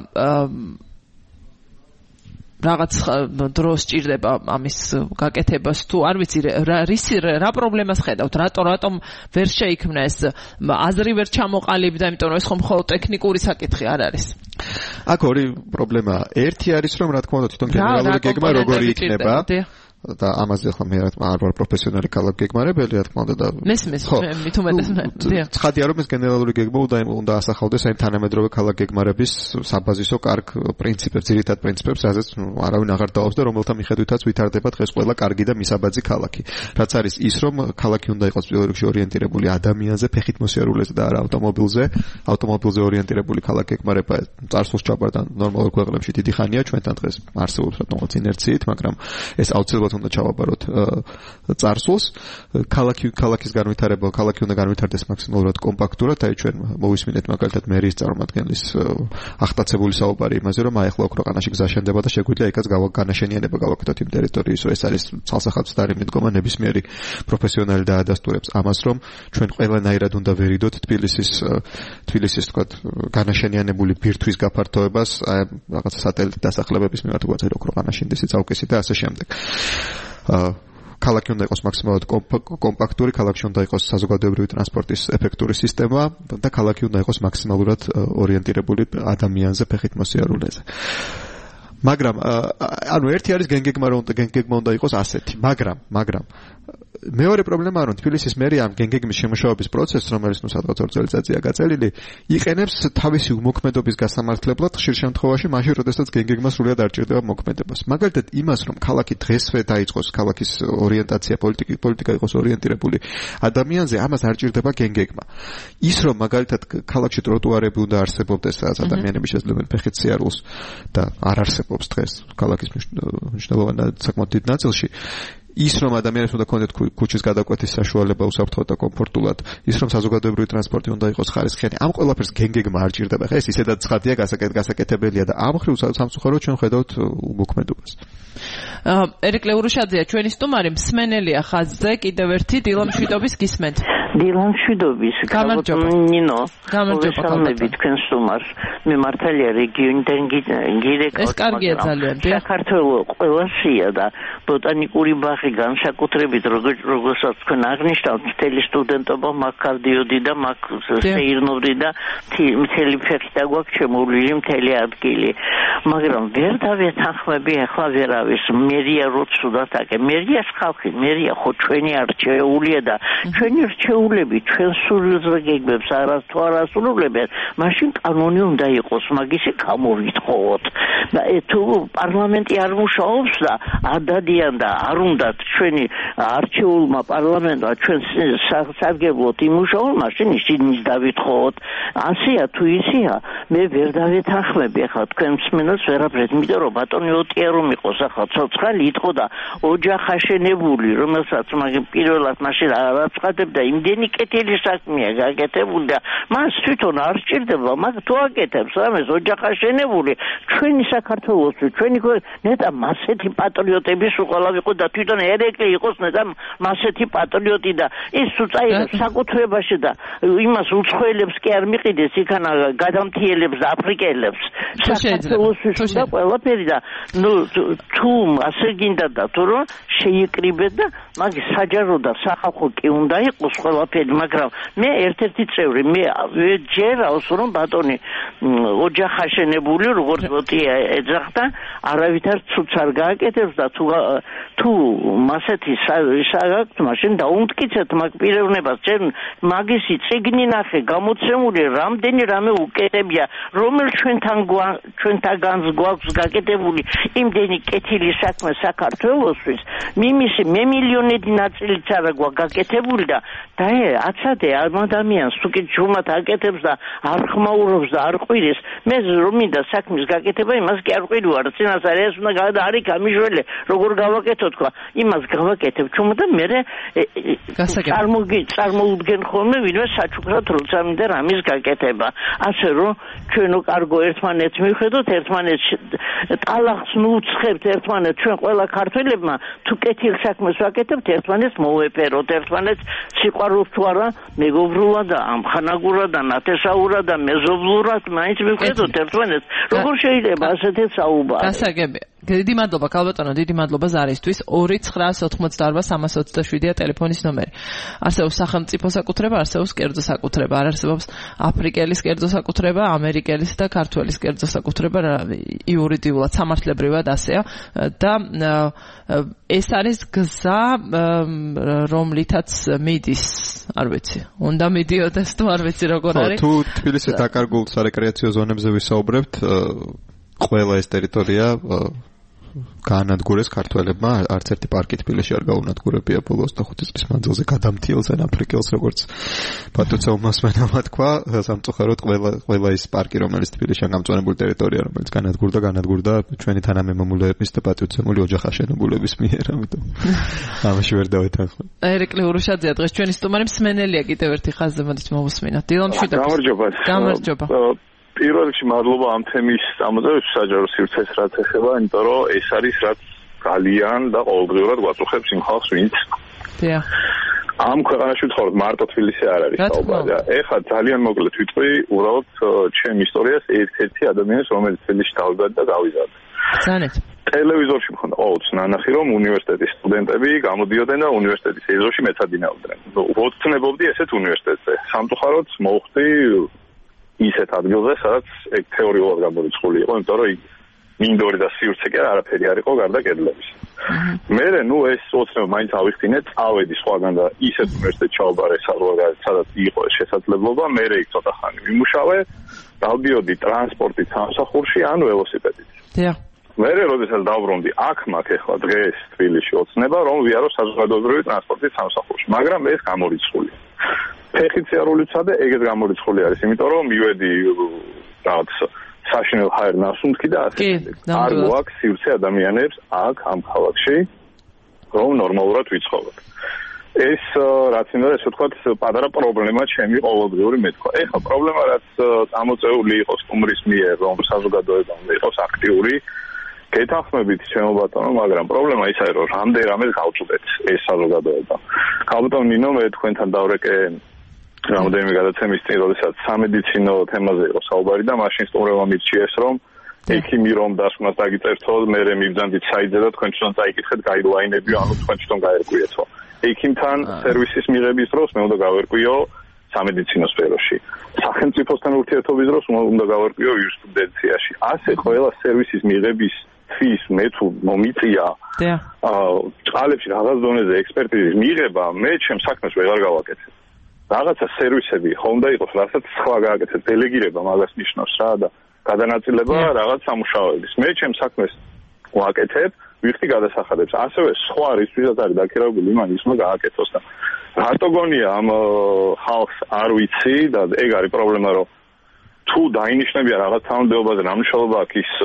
[SPEAKER 3] რაღაც დროს ჭირდება ამის გაკეთებას თუ არ ვიცი რა პრობლემას ხედავთ რატომ ვერ შეიქმნა ეს აზრი ვერ ჩამოყალიბდა იმიტომ რომ ეს ხომ მხოლოდ ტექნიკური საკითხი არ არის
[SPEAKER 4] აქ ორი პრობლემაა ერთი არის რომ რა თქმა უნდა თვითონ გენერალური გეგმა როგორი იქნება და ამაზე ახლა მე არ ვარ პროფესიონალი ქალაქ გეგმარებელი რა თქმა უნდა და
[SPEAKER 3] მესმის მით უმეტეს
[SPEAKER 4] ცხადია რომ ეს გენერალური გეგმა უნდა ასახავდეს აი თანამედროვე ქალაქ გეგმარების საბაზისო კარგ პრინციპებს ძირითად პრინციპებს რაზეც არავინ აღარ დაობს და რომელთა მიხედვითაც ვითარდება დღეს ყველა კარგი და მისაბაძი ქალაქი რაც არის ის რომ ქალაქი უნდა იყოს პირველ რიგში ორიენტირებული ადამიანზე ფეხით მოსიარულეზე და არა ავტომობილზე ორიენტირებული ქალაქ გეგმარება წარსულს ჩაბარდა ნორმალურ ქვეყნებში დიდი ხანია ჩვენთან დღეს არსებობს რაღაც ინერციით მაგრამ ეს აუცილებლად უნდა ჩავაბაროთ წარსულს ქალაქის განვითარება ქალაქი უნდა განვითარდეს მაქსიმალურად კომპაქტურად აი ჩვენ მოვისმინეთ მაგალითად მერიის წარმომადგენლის ახტაცებული საუბარი იმაზე რომ აი ახლა ქვეყანაში გზა შენდება და შეგვიძლია იქაც განაშენიანება გავაკეთოთ იმ ტერიტორიისო ეს არის ცალსახადწარი მიდგომა ნებისმიერი პროფესიონალი დაადასტურებს ამას რომ ჩვენ ყველანაირად უნდა ვერიდოთ თბილისის თქვა განაშენიანებული ბირთვის გაფართოებას აი რაღაცა სატელიტ დასახლებების მიმართ უგაცე რო ქვეყანაში წავკისი და ასე შემდეგ ქალაქი უნდა იყოს მაქსიმალურად კომპაქტური, ქალაქში უნდა იყოს საზოგადოებრივი ტრანსპორტის ეფექტური სისტემა და ქალაქი უნდა იყოს მაქსიმალურად ორიენტირებული ადამიანზე ფეხით მოსიარულეზე. მაგრამ ანუ ერთი არის გენგეგმა უნდა იყოს ასეთი, მაგრამ მეორე პრობლემაა რომ თბილისის მერია ამ გენგეგმის შემუშავების პროცესს რომელიც ნუ სადღაც 2 წელიწადია გაწელილი იყენებს თავისი უმოქმედობის გასამართლებლად ხშირ შემთხვევაში მაშინ როდესაც გენგეგმა სრულად არ ჭირდება მოქმედებას მაგალითად იმას რომ ქალაქი დღესვე დაიწყოს ქალაქის ორიენტაცია პოლიტიკა იყოს ორიენტირებული ადამიანზე ამას არ ჭირდება გენგეგმა ის რომ მაგალითად ქალაქში ტროტუარები უნდა არსებობდეს სადაც ადამიანები შეძლებენ ფეხით სიარულს და არ არსებობს დღეს ქალაქის მნიშვნელოვან საკმაოდ დიდ ნაწილში ის რომ ადამიანებს უნდა ქონდეთ ქუჩის გადაკვეთის საშუალება უსაფრთხოდ და კომფორტულად ის რომ საზოგადოებრივი ტრანსპორტი უნდა იყოს ხარისხიანი ამ ყველაფერს გენგეგმა არ ჭირდება ხა ეს ისედაც ცხადია გასაკეთებელია და ამ მხრივ სამწუხაროდ ჩვენ ხედავთ უმოქმედობას
[SPEAKER 3] ერიკ ლეურუშაძეა ჩვენი სტუმარი მსმენელია ხაზზე კიდევ ერთი დილამშვიდობის გისმენთ
[SPEAKER 11] დილამშვიდობის ნინო გამარჯობა თქვენ სტუმარს მე მართალია რეგიონიდან გირეკავ
[SPEAKER 3] ეს კარგია ძალიან
[SPEAKER 11] საქართველოს ყველასია და ბოტანიკური ბაღი ოჯახი განსაკუთრებით როგორცაც თქვენ აღნიშნავთ მთელი სტუდენტობა მაგ კარდიოდი და მაგ სეირნობდი და მთელი ფეხი და გვაქვს შემოვლილი მთელი ადგილი მაგრამ ვერ დავეთანხმები ახლა ვერავის მერია რო ცუდად აკე მერიას ხალხი მერია ხო ჩვენი არჩეულია და ჩვენი რჩეულები ჩვენ სულზე გეგმებს თუ არ ასრულებენ მაშინ კანონი უნდა იყოს მაგისი გამოვითხოვოთ და თუ პარლამენტი არ მუშაობს და არ დადიან და არ უნდათ ჩვენი არჩეულმა პარლამენტმა ჩვენ სარგებლოთ იმუშაოთ მაშინ ისინი დავითხოვოთ ასეა თუ ისეა მე ვერ დავეთანხმები ახლა თქვენ მსმენელს ვერაფრით იმიტომ რომ ბატონი ოტია რომ იყოს ახლა ცოცხალი იყო და ოჯახაშენებული რომელსაც მაგ პირველად მაშინ არაცხადებდა იმდენი კეთილი საქმეა გაკეთებული და მას თვითონ არ სჭირდება მაგ თუ აკეთებს ამას ოჯახაშენებული ჩვენი საქართველოსი ჩვენი ნეტა მასეთი პატრიოტები სულ ვიყო და თვითონ ერეკლი იყოს ნეტა მასეთი პატრიოტი და ის თუ წაიღებს საკუთრებაში და იმას უცხოელებს კი არ მიყიდეს იქანა გადამთიელებს და აფრიკელებს საქართველოსი და ყველაფერი და ნუ თუ ასე გინდა და თუ რომ შეიკრიბეთ და მაგის საჯარო და სახალხო კი უნდა იყოს ყველაფერი მაგრამ მე ერთ-ერთი წევრი მე ჯერავს რომ ბატონი ოჯახაშენებული როგორც ოტია ეძახდა არავითარ ცუც არ გააკეთებს და თუ მასეთი საგაქვს მაშინ დაუმტკიცეთ მაგ პიროვნებას ჩვენ მაგისი წიგნი ნახე გამოცემული რამდენი რამე უკეთებია რომელ ჩვენთანაც გვაქვს გაკეთებული იმდენი კეთილი საქმე საქართველოსთვის მე მილიონედი ნაწილიც არა გვაქვს გაკეთებული და აცადე ამ ადამიანს თუ კი ჯუმად აკეთებს და არ ხმაურობს და არ ყვირეს მე რომ მინდა საქმის გაკეთება იმას კი არ ყვირვარ წინას არის უნდა არის გამიშველი როგორ გავაკეთო თქვა იმას გავაკეთებ ჩუმად და მე წარმოუდგენ ხოლმე ვინმე საჩუქრად როცა მინდა რამის გაკეთება ასე რომ ჩვენო კარგო ერთმანეთს მივხედოთ ერთმანეთს ტალახს ნუცხებთ ერთმანეთს ჩვენ ყველა ქართველებმა თუ კეთილ საქმეს ვაკეთებთ ერთმანეთს მოვეფეროთ ერთმანეთს სიყვარულს თუ არა მეგობრულად და ამხანაგურად და ნათესაურად და მეზობლურად მაინც მივხედოთ ერთმანეთს როგორ შეიძლება ასეთი საუბარი
[SPEAKER 3] გასაგებია დიდი მადლობა ქალბატონო დიდი მადლობა ზარისთვის 2988327-ია ტელეფონის ნომერი არსებობს სახელმწიფო საკუთრება არსებობს კერძო საკუთრება არ არსებობს აფრიკელის კერძო საკუთრება ამერიკელის და ქართველის კერძო საკუთრება იურიდიულად სამართლებრივად ასეა და ეს არის გზა რომლითაც მიდის არ ვიცი უნდა მიდიოდეს თუ არ ვიცი როგორ არის
[SPEAKER 4] თუ თბილისის დაკარგულ სარეკრეაციო ზონებზე ვისაუბრებთ ყველა ეს ტერიტორია გაანადგურეს ქართველებმა არც ერთი პარკი თბილისში არ გაუნადგურებია ბოლო 25 წლის მანძილზე გადამთიელს ან აფრიკელს როგორც პატუცელმა სმენელმა თქვა სამწუხაროდ ყველა ის პარკი რომელიც თბილისში გამწვანებული ტერიტორია რომელიც განადგურდა ჩვენი თანამემამულეების და პატუცემული ოჯახაშენებულების მიერ ამიტომ ამაში ვერ დავეთანხმებ
[SPEAKER 3] ერეკლი ურუშაძეა დღეს ჩვენი სტუმარი მსმენელია კიდევ ერთი ხაზზე მოდით მოვუსმინოთ დილო მშვიდობა გამარჯობა
[SPEAKER 12] პირველ რიგში მადლობა ამ თემის ამოწევს საჯარო სივრცეს რაც ეხება, იმიტომ რომ ეს არის რაც ძალიან და ყოველდღიურად გვაწუხებს იმ ხალხს, ვინც ამ ქვეყანაში ვცხოვრობ, მარტო თბილისში არ არის საუბარი. ეხლა ძალიან მოკლედ ვიტყვი, უბრალოდ ჩემ ისტორიას ერთ-ერთი ადამიანს, რომელიც თბილისში დავიბადა და გავიზარდა.
[SPEAKER 3] ზანეთ.
[SPEAKER 12] ტელევიზორში მქონდა ყოველთვის ნანახი, რომ უნივერსიტეტის სტუდენტები გამოდიოდნენ და უნივერსიტეტის ეზოში მეცადინეობდნენ. ვოცნებობდი ესეთ უნივერსიტეტზე. სამწუხაროდ მოვხდი ისეთ ადგილზე, სადაც ეგ თეორიულად გამორიცხული იყო, იმიტომ რომ მინდორი და სივრცე კი არაფერი არ იყო გარდა კედლების. მერე ეს ოცნება მაინც ავიხსნე, წავედი სხვაგან და ისეთ უნივერსიტეტში ჩავაბარე, სადაც იყო შესაძლებლობა, მერე იქ ცოტა ხანი ვიმუშავე, დავდიოდი ტრანსპორტით სამსახურში ან ველოსიპედით. მერე როდესაც დავბრუნდი, აქ მაქვს ახლა დღეს თბილისში ოცნება, რომ ვიარო საზოგადოებრივი ტრანსპორტით სამსახურში, მაგრამ ეს გამორიცხულია. ფეხით სიარულიცა და ეგეც გამორიცხული არის, იმიტომ რომ მივედი რაღაც საშინელ ჰაერ ნასუნთქი და ასე. არ გვაქვს სივრცე ადამიანებს აქ ამ ქალაქში, რომ ნორმალურად ვიცხოვროთ. ეს რაც უნდა ესე ვთქვათ, პატარა პრობლემა ჩემი ყოველდღიური მეთქვა. ეხლა პრობლემა რაც წამოწეული იყო სტუმრის მიერ, რომ საზოგადოება უნდა იყოს აქტიური, გეთანხმებით ჩემო ბატონო, მაგრამ პრობლემა ის არის, რომ რამდენადაც გავწუდეთ ეს საზოგადოება. ქალბატონ ნინო, მე თქვენთან დავრეკე რამდენიმე გადაცემის წინ, როდესაც სამედიცინო თემაზე იყო საუბარი და მაშინ სტუმრებმა მირჩიეს, რომ ექიმი რომ დასკვნას დაგიწერთო, მე მივძანდით საიტზე და თქვენ თვითონ წაიკითხეთ გაიდლაინები, ანუ თქვენ თვითონ გაერკვიეთო. ექიმთან სერვისის მიღების დროს მე უნდა გავერკვიო სამედიცინო სფეროში. სახელმწიფოსთან ურთიერთობის დროს უნდა გავერკვიო იურისპრუდენციაში. ასე ყველა სერვისის მიღების თვის მე თუ მომიწია წყალებში რაღაც დონეზე ექსპერტიზის მიღება, მე ჩემ საქმეს ვეღარ გავაკეთებ. რაღაცა სერვისები ხომ და იყოს, რასაც სხვა გააკეთებ, დელეგირება მაგას ნიშნავს რა და გადანაწილება რაღაც სამუშაოების. მე ჩემ საქმეს ვაკეთებ, ვიხდი გადასახადებს. ასევე სხვა რისთვისაც არის დაქირავებული იმან ის უნდა გააკეთოს და რატო გონია ამ ხალხს არ ვიცი და ეგ არის პრობლემა რომ თუ დაინიშნებია რაღაც თანამდებობაზე რამშალობა აქვს ის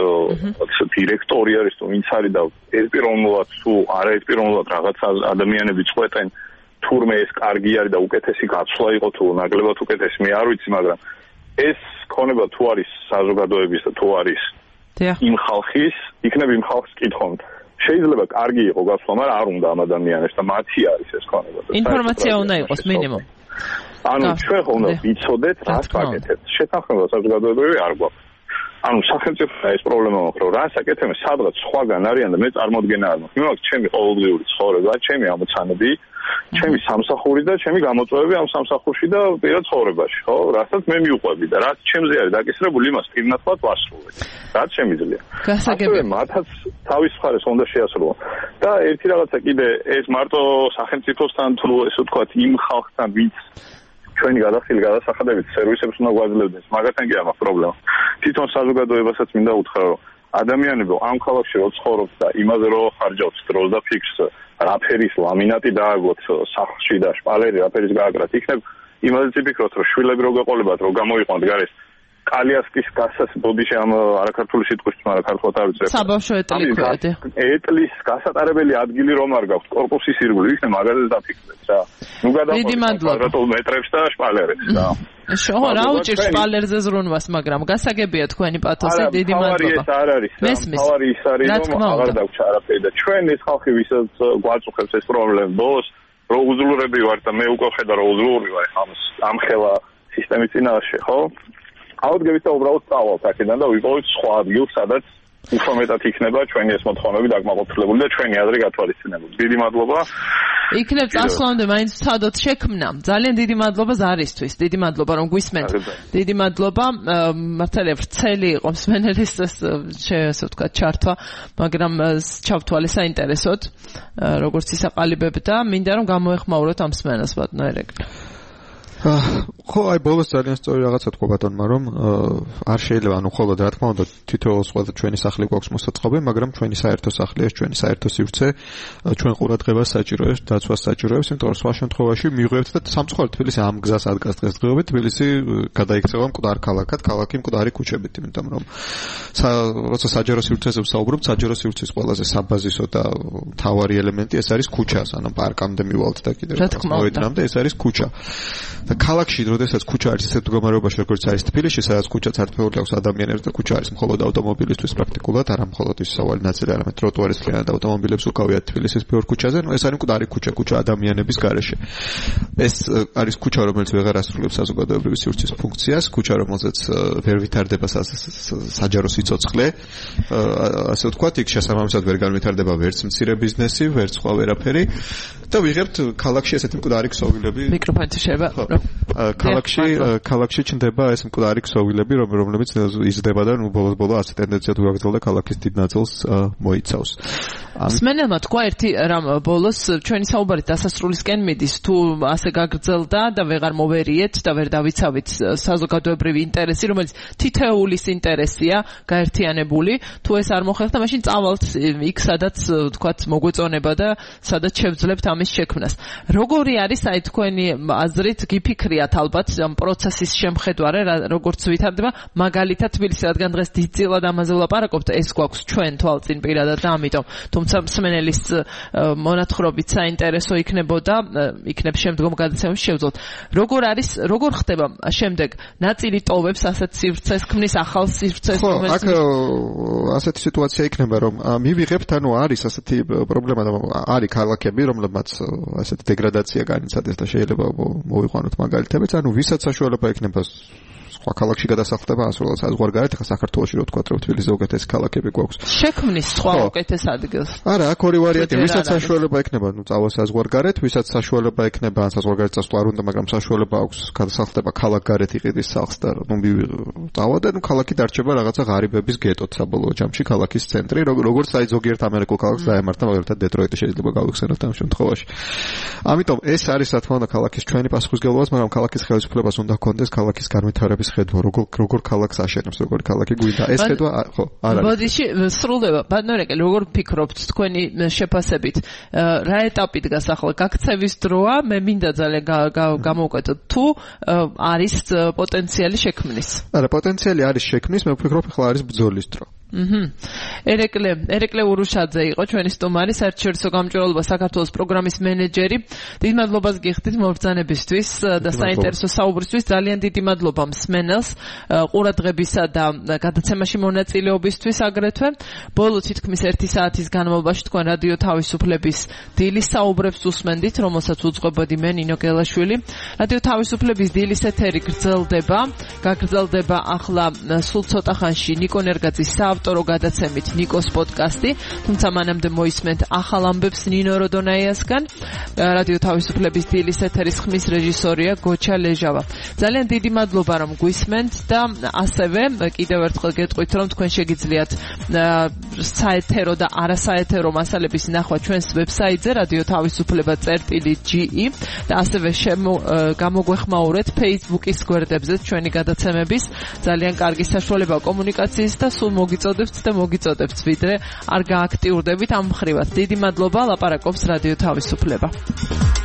[SPEAKER 12] დირექტორი არის თუ ვინც არის და ერთპიროვნულად თუ არაერთპიროვნულად რაღაც ადამიანები წყვეტენ თურმე ეს კარგი არის და უკეთესი გაცვლა იყო თუ ნაკლებად უკეთესი მე არ ვიცი მაგრამ ეს ქონება თუ არის საზოგადოების და თუ არის იმ ხალხის იქნებ იმ ხალხს კითხონ შეიძლება კარგი იყო გაცვლა მაგრამ არ უნდა ამ ადამიანებს და მათი არის ეს ქონება
[SPEAKER 3] ინფორმაცია უნდა იყოს მინიმუმ
[SPEAKER 12] ანუ ჩვენ ხომ უნდა ვიცოდეთ რას ვაკეთებთ შეთანხმება საზოგადოებრივი არ გვაქვს ანუ სახელმწიფო ეს პრობლემა მაქვს რომ რას აკეთებ სადღაც სხვაგან არიან და მე წარმოდგენა არ მაქვს მე მაქვს ჩემი ყოველდღიური ცხოვრება ჩემი ამოცანები ჩემი სამსახური და ჩემი გამოწვევები ამ სამსახურში და პირად ცხოვრებაში ხო რასაც მე მიუყვები და რაც ჩემზე არის დაკისრებული იმას პირნათლად ვასრულებ რაც შემიძლია ასევე მათაც თავის მხარეს უნდა შეასრულონ და ერთი რაღაცა კიდე ეს მარტო სახელმწიფოსთან თუ ესე ვთქვათ იმ ხალხთან ვინც ჩვენი გადახდილი გადასახადებით სერვისებს უნდა გვაძლევდეს მაგათთან კი ამაქვს პრობლემა თვითონ საზოგადოებასაც მინდა უთხრა რომ ადამიანებო ამ ქალაქში რო ცხოვრობთ და იმაზე რო ხარჯავთ დროს და ფიქს რა ფერის ლამინატი დააგოთ სახლში და შპალერი რა ფერის გააკრათ იქნებ იმაზე წიფიქროთ რომ შვილები რო გაყოლებათ რო გამოიყვანთ გარეს კალიასკის გასას ბოდიში ამ არაქართული სიტყვისთვის მაგრამ ქართულად არ ვიცი
[SPEAKER 3] საბავშვო ეტლი ქვია
[SPEAKER 12] ეტლის გასატარებელი ადგილი რომ არ გაქვს კორპუსის ირგვლივ იქნებ მაგაზე დაფიქრეთ რა ნუ გადავყოთ კვადრატულ მეტრებს და შპალერებს რა
[SPEAKER 3] შოო რა უჭირს შპალერზე ზრუნვას მაგრამ გასაგებია თქვენი პათოსი დიდი მადლობა
[SPEAKER 12] ეს არ არის თავარი ის არის რომ აღარ დაგვჭა არაფერი და ჩვენ ეს ხალხი ვისაც გვაწუხებს ეს პრობლემა ბოლოს რო უძლურები ვარ და მე უკვე ხედავ რომ უძლური ვარ ამ ხელა სისტემის წინაშე ხო აუდგებით და უბრალოდ წავალთ აქედან და ვიპოვეთ სხვა ადგილს, სადაც უფრო მეტად იქნება ჩვენი ეს მოთხოვნები დაგმაყოფილებული და ჩვენი აზრი გათვალისწინებული. დიდი მადლობა.
[SPEAKER 3] იქნებ წასვლამდე მაინც ვცადოთ შექმნა. ძალიან დიდი მადლობა ზარისთვის. დიდი მადლობა რომ გვისმენთ. დიდი მადლობა. მართალია ვრცელი იყო მსმენელის ესე ვთქვათ ჩართვა, მაგრამ ჩავთვალე საინტერესოდ როგორც ისაყალიბებდა, მინდა რომ გამოეხმაუროთ ამ მსმენელს ბატონო ერეკლე.
[SPEAKER 4] ხო, აი ბოლოს ძალიან სწორი რაღაცა თქვა ბატონმა, რომ არ შეიძლება, ანუ ხოლოდ რა თქმა უნდა, თითოეულს ყველა ჩვენი სახლი გვაქვს მოსაწყობი, მაგრამ ჩვენი საერთო სახლია, ჩვენი საერთო სივრცე, ჩვენ ყურადღებას საჭიროებს, დაცვას საჭიროებს, იმიტომ რომ სხვა შემთხვევაში მიიღებთ და სამწუხაროდ თბილისი ამ გზას ადგას დღესდღეობით, თბილისი გადაიქცევა მკვდარ ქალაქად, ქალაქი მკვდარი ქუჩებით, იმიტომ რომ როცა საჯარო სივრცეზე ვსაუბრობთ, საჯარო სივრცის ყველაზე საბაზისო და მთავარი ელემენტი ეს არის ქუჩა, ანუ პარკამდე მივალთ და კიდევ მოვედრამდე ეს არის ქუჩა. და ქალაქში, როდესაც ქუჩა არის ისეთ მდგომარეობაში, როგორც არის თბილისში, სადაც ქუჩა წარდგენილი აქვს ადამიანებს და ქუჩა არის მხოლოდ ავტომობილისთვის პრაქტიკულად, არა მხოლოდ ის სავალი ნაწილი, არამედ ტროტუარის მთლიანად ავტომობილებს უკავიათ თბილისის ბევრ ქუჩაზე, ну ეს არის მკვდარი ქუჩა, ქუჩა ადამიანების გარეშე. ეს არის ქუჩა, რომელიც ვეღარ ასრულებს საზოგადოებრივი სივრცის ფუნქციას, ქუჩა, რომელზეც ვერ ვითარდება საჯარო სიცოცხლე, ასე ვთქვათ, იქ შესაბამისად ვერ განვითარდება ვერც მცირე ბიზნესი, ვერც სხვა ვერაფერი და ვიღებთ ქალაქში ესეთი მკვდარი ქსოვილები.
[SPEAKER 3] მიკროფონი შეიძლება
[SPEAKER 4] ქალაქში ჩნდება ეს მკვდარი ქსოვილები, რომლებიც იზრდება და ბოლოს ასე ტენდენციად უაგრძელდა ქალაქის დიდ ნაწილს მოიცავს.
[SPEAKER 3] მსმენელმა თქვა ერთი რამ ბოლოს ჩვენი საუბარი დასასრულისკენ მიდის, თუ ასე გაგრძელდა და ვეღარ მოვერიეთ და ვერ დავიცავით საზოგადოებრივი ინტერესი, რომელიც თითოეულის ინტერესია, გაერთიანებული, თუ ეს არ მოხერხდა, მაშინ წავალთ იქ, სადაც თქვათ მოგვეწონება და სადაც შევძლებთ ამის შექმნას. როგორი არის აი თქვენი აზრით გიფიქრიათ ალბათ ამ პროცესის შემხედვარე, როგორც ვითარდება, მაგალითად თბილისი, რადგან დღეს დიდწილად ამაზე ვლაპარაკობთ, ეს გვაქვს ჩვენ თვალწინ პირადად და ამიტომ თუმცა მსმენელის მონათხრობით საინტერესო იქნებოდა, იქნებ შემდგომ გადაცემებში შევძლოთ. როგორ ხდება შემდეგ ნაწილი ტოვებს ასეთ სივრცეს, ქმნის ახალ სივრცეს,
[SPEAKER 4] რომელიც აქ ასეთი სიტუაცია იქნება, რომ მივიღებთ, ანუ არის ასეთი პრობლემა, არის ქალაქები, რომლებმაც ასეთი დეგრადაცია განიცადეს და შეიძლება მოვიყვანოთ მაგალითებიც, ანუ ვისაც საშუალება ექნება სხვა ქალაქში გადასახლდება ასრულად საზღვარგარეთ, ახლა საქართველოში რო თქვა, რომ თბილისის უკეთესი ქალაქები გვაქვს.
[SPEAKER 3] შექმნის სხვა უკეთეს ადგილს.
[SPEAKER 4] არა, აქ ორი ვარიანტია, ვისაც საშუალება ექნება, წავა საზღვარგარეთ, ვისაც საშუალება ექნება, ან საზღვარგარეთ წასვლა არ უნდა, მაგრამ საშუალება აქვს, გადასახლდება ქალაქგარეთ იყიდის სახლს და წავა და ქალაქი დარჩება რაღაცა ღარიბების გეტოთ საბოლოო ჯამში ქალაქის ცენტრი, როგორც აი ზოგიერთ ამერიკულ ქალაქს დაემართა, მაგალითად დეტროიტი შეიძლება გავიხსენოთ ამ შემთხვევაში. ამიტომ ეს არის რა თქმა უნდა ქალაქის ჩვენი პასუხისმგებლობას, მაგრამ ქალაქის ხელისუფლებას უნდა ჰქონდეს ქალაქის განვითარების ხედვა, როგორ ქალაქს აშენებს, როგორი ქალაქი გვინდა. ეს ხედვა ხო არ არის.
[SPEAKER 3] ბოდიში სრულდება. ბატონო, როგორ ფიქრობთ თქვენი შეფასებით, რა ეტაპი დგას ახლა გაქცევის დროა, მე მინდა ძალიან გამოვკვეთოთ თუ არის პოტენციალი შექმნის.
[SPEAKER 4] არა, პოტენციალი არის შექმნის, მე ვფიქრობ ახლა არის ბრძოლის დრო.
[SPEAKER 3] ერეკლე ურუშაძე იყო ჩვენი სტუმარი, საერთაშორისო გამჭვირვალობა საქართველოს პროგრამის მენეჯერი. დიდ მადლობას გიხდით მობრძანებისთვის და საინტერესო საუბრისთვის. ძალიან დიდი მადლობა მსმენელს ყურადღებისა და გადაცემაში მონაწილეობისთვის აგრეთვე. ბოლო თითქმის 1 საათის განმავლობაში თქვენ რადიო თავისუფლების დილის საუბრებს უსმენდით, რომელსაც უძღვებოდი მე ნინო გელაშვილი. რადიო თავისუფლების დილის ეთერი გაგრძელდება ახლა სულ ცოტა ხანში ნიკო ნერგაძის ავტორო გადაცემით ნიკოს პოდკასტი, თუმცა მანამდე მოისმენთ ახალ ამბებს ნინო როდონაიასგან. რადიო თავისუფლების დილის ეთერის ხმის რეჟისორია გოჩა ლეჟავა. ძალიან დიდი მადლობა რომ გვისმენთ და ასევე კიდევ ერთხელ გეტყვით რომ თქვენ შეგიძლიათ საეთერო და არასაეთერო მასალების ნახვა ჩვენს ვებსაიტზე radio-tavisupleba.ge და ასევე გამოგვეხმაურეთ Facebook-ის გვერდებზე ჩვენი გადაცემების. ძალიან კარგი საშუალება კომუნიკაციის და სულ მოგიწოდებთ ვიდრე არ გააქტიურდებით ამ მხრივად. დიდი მადლობა, ლაპარაკობს რადიო თავისუფლება.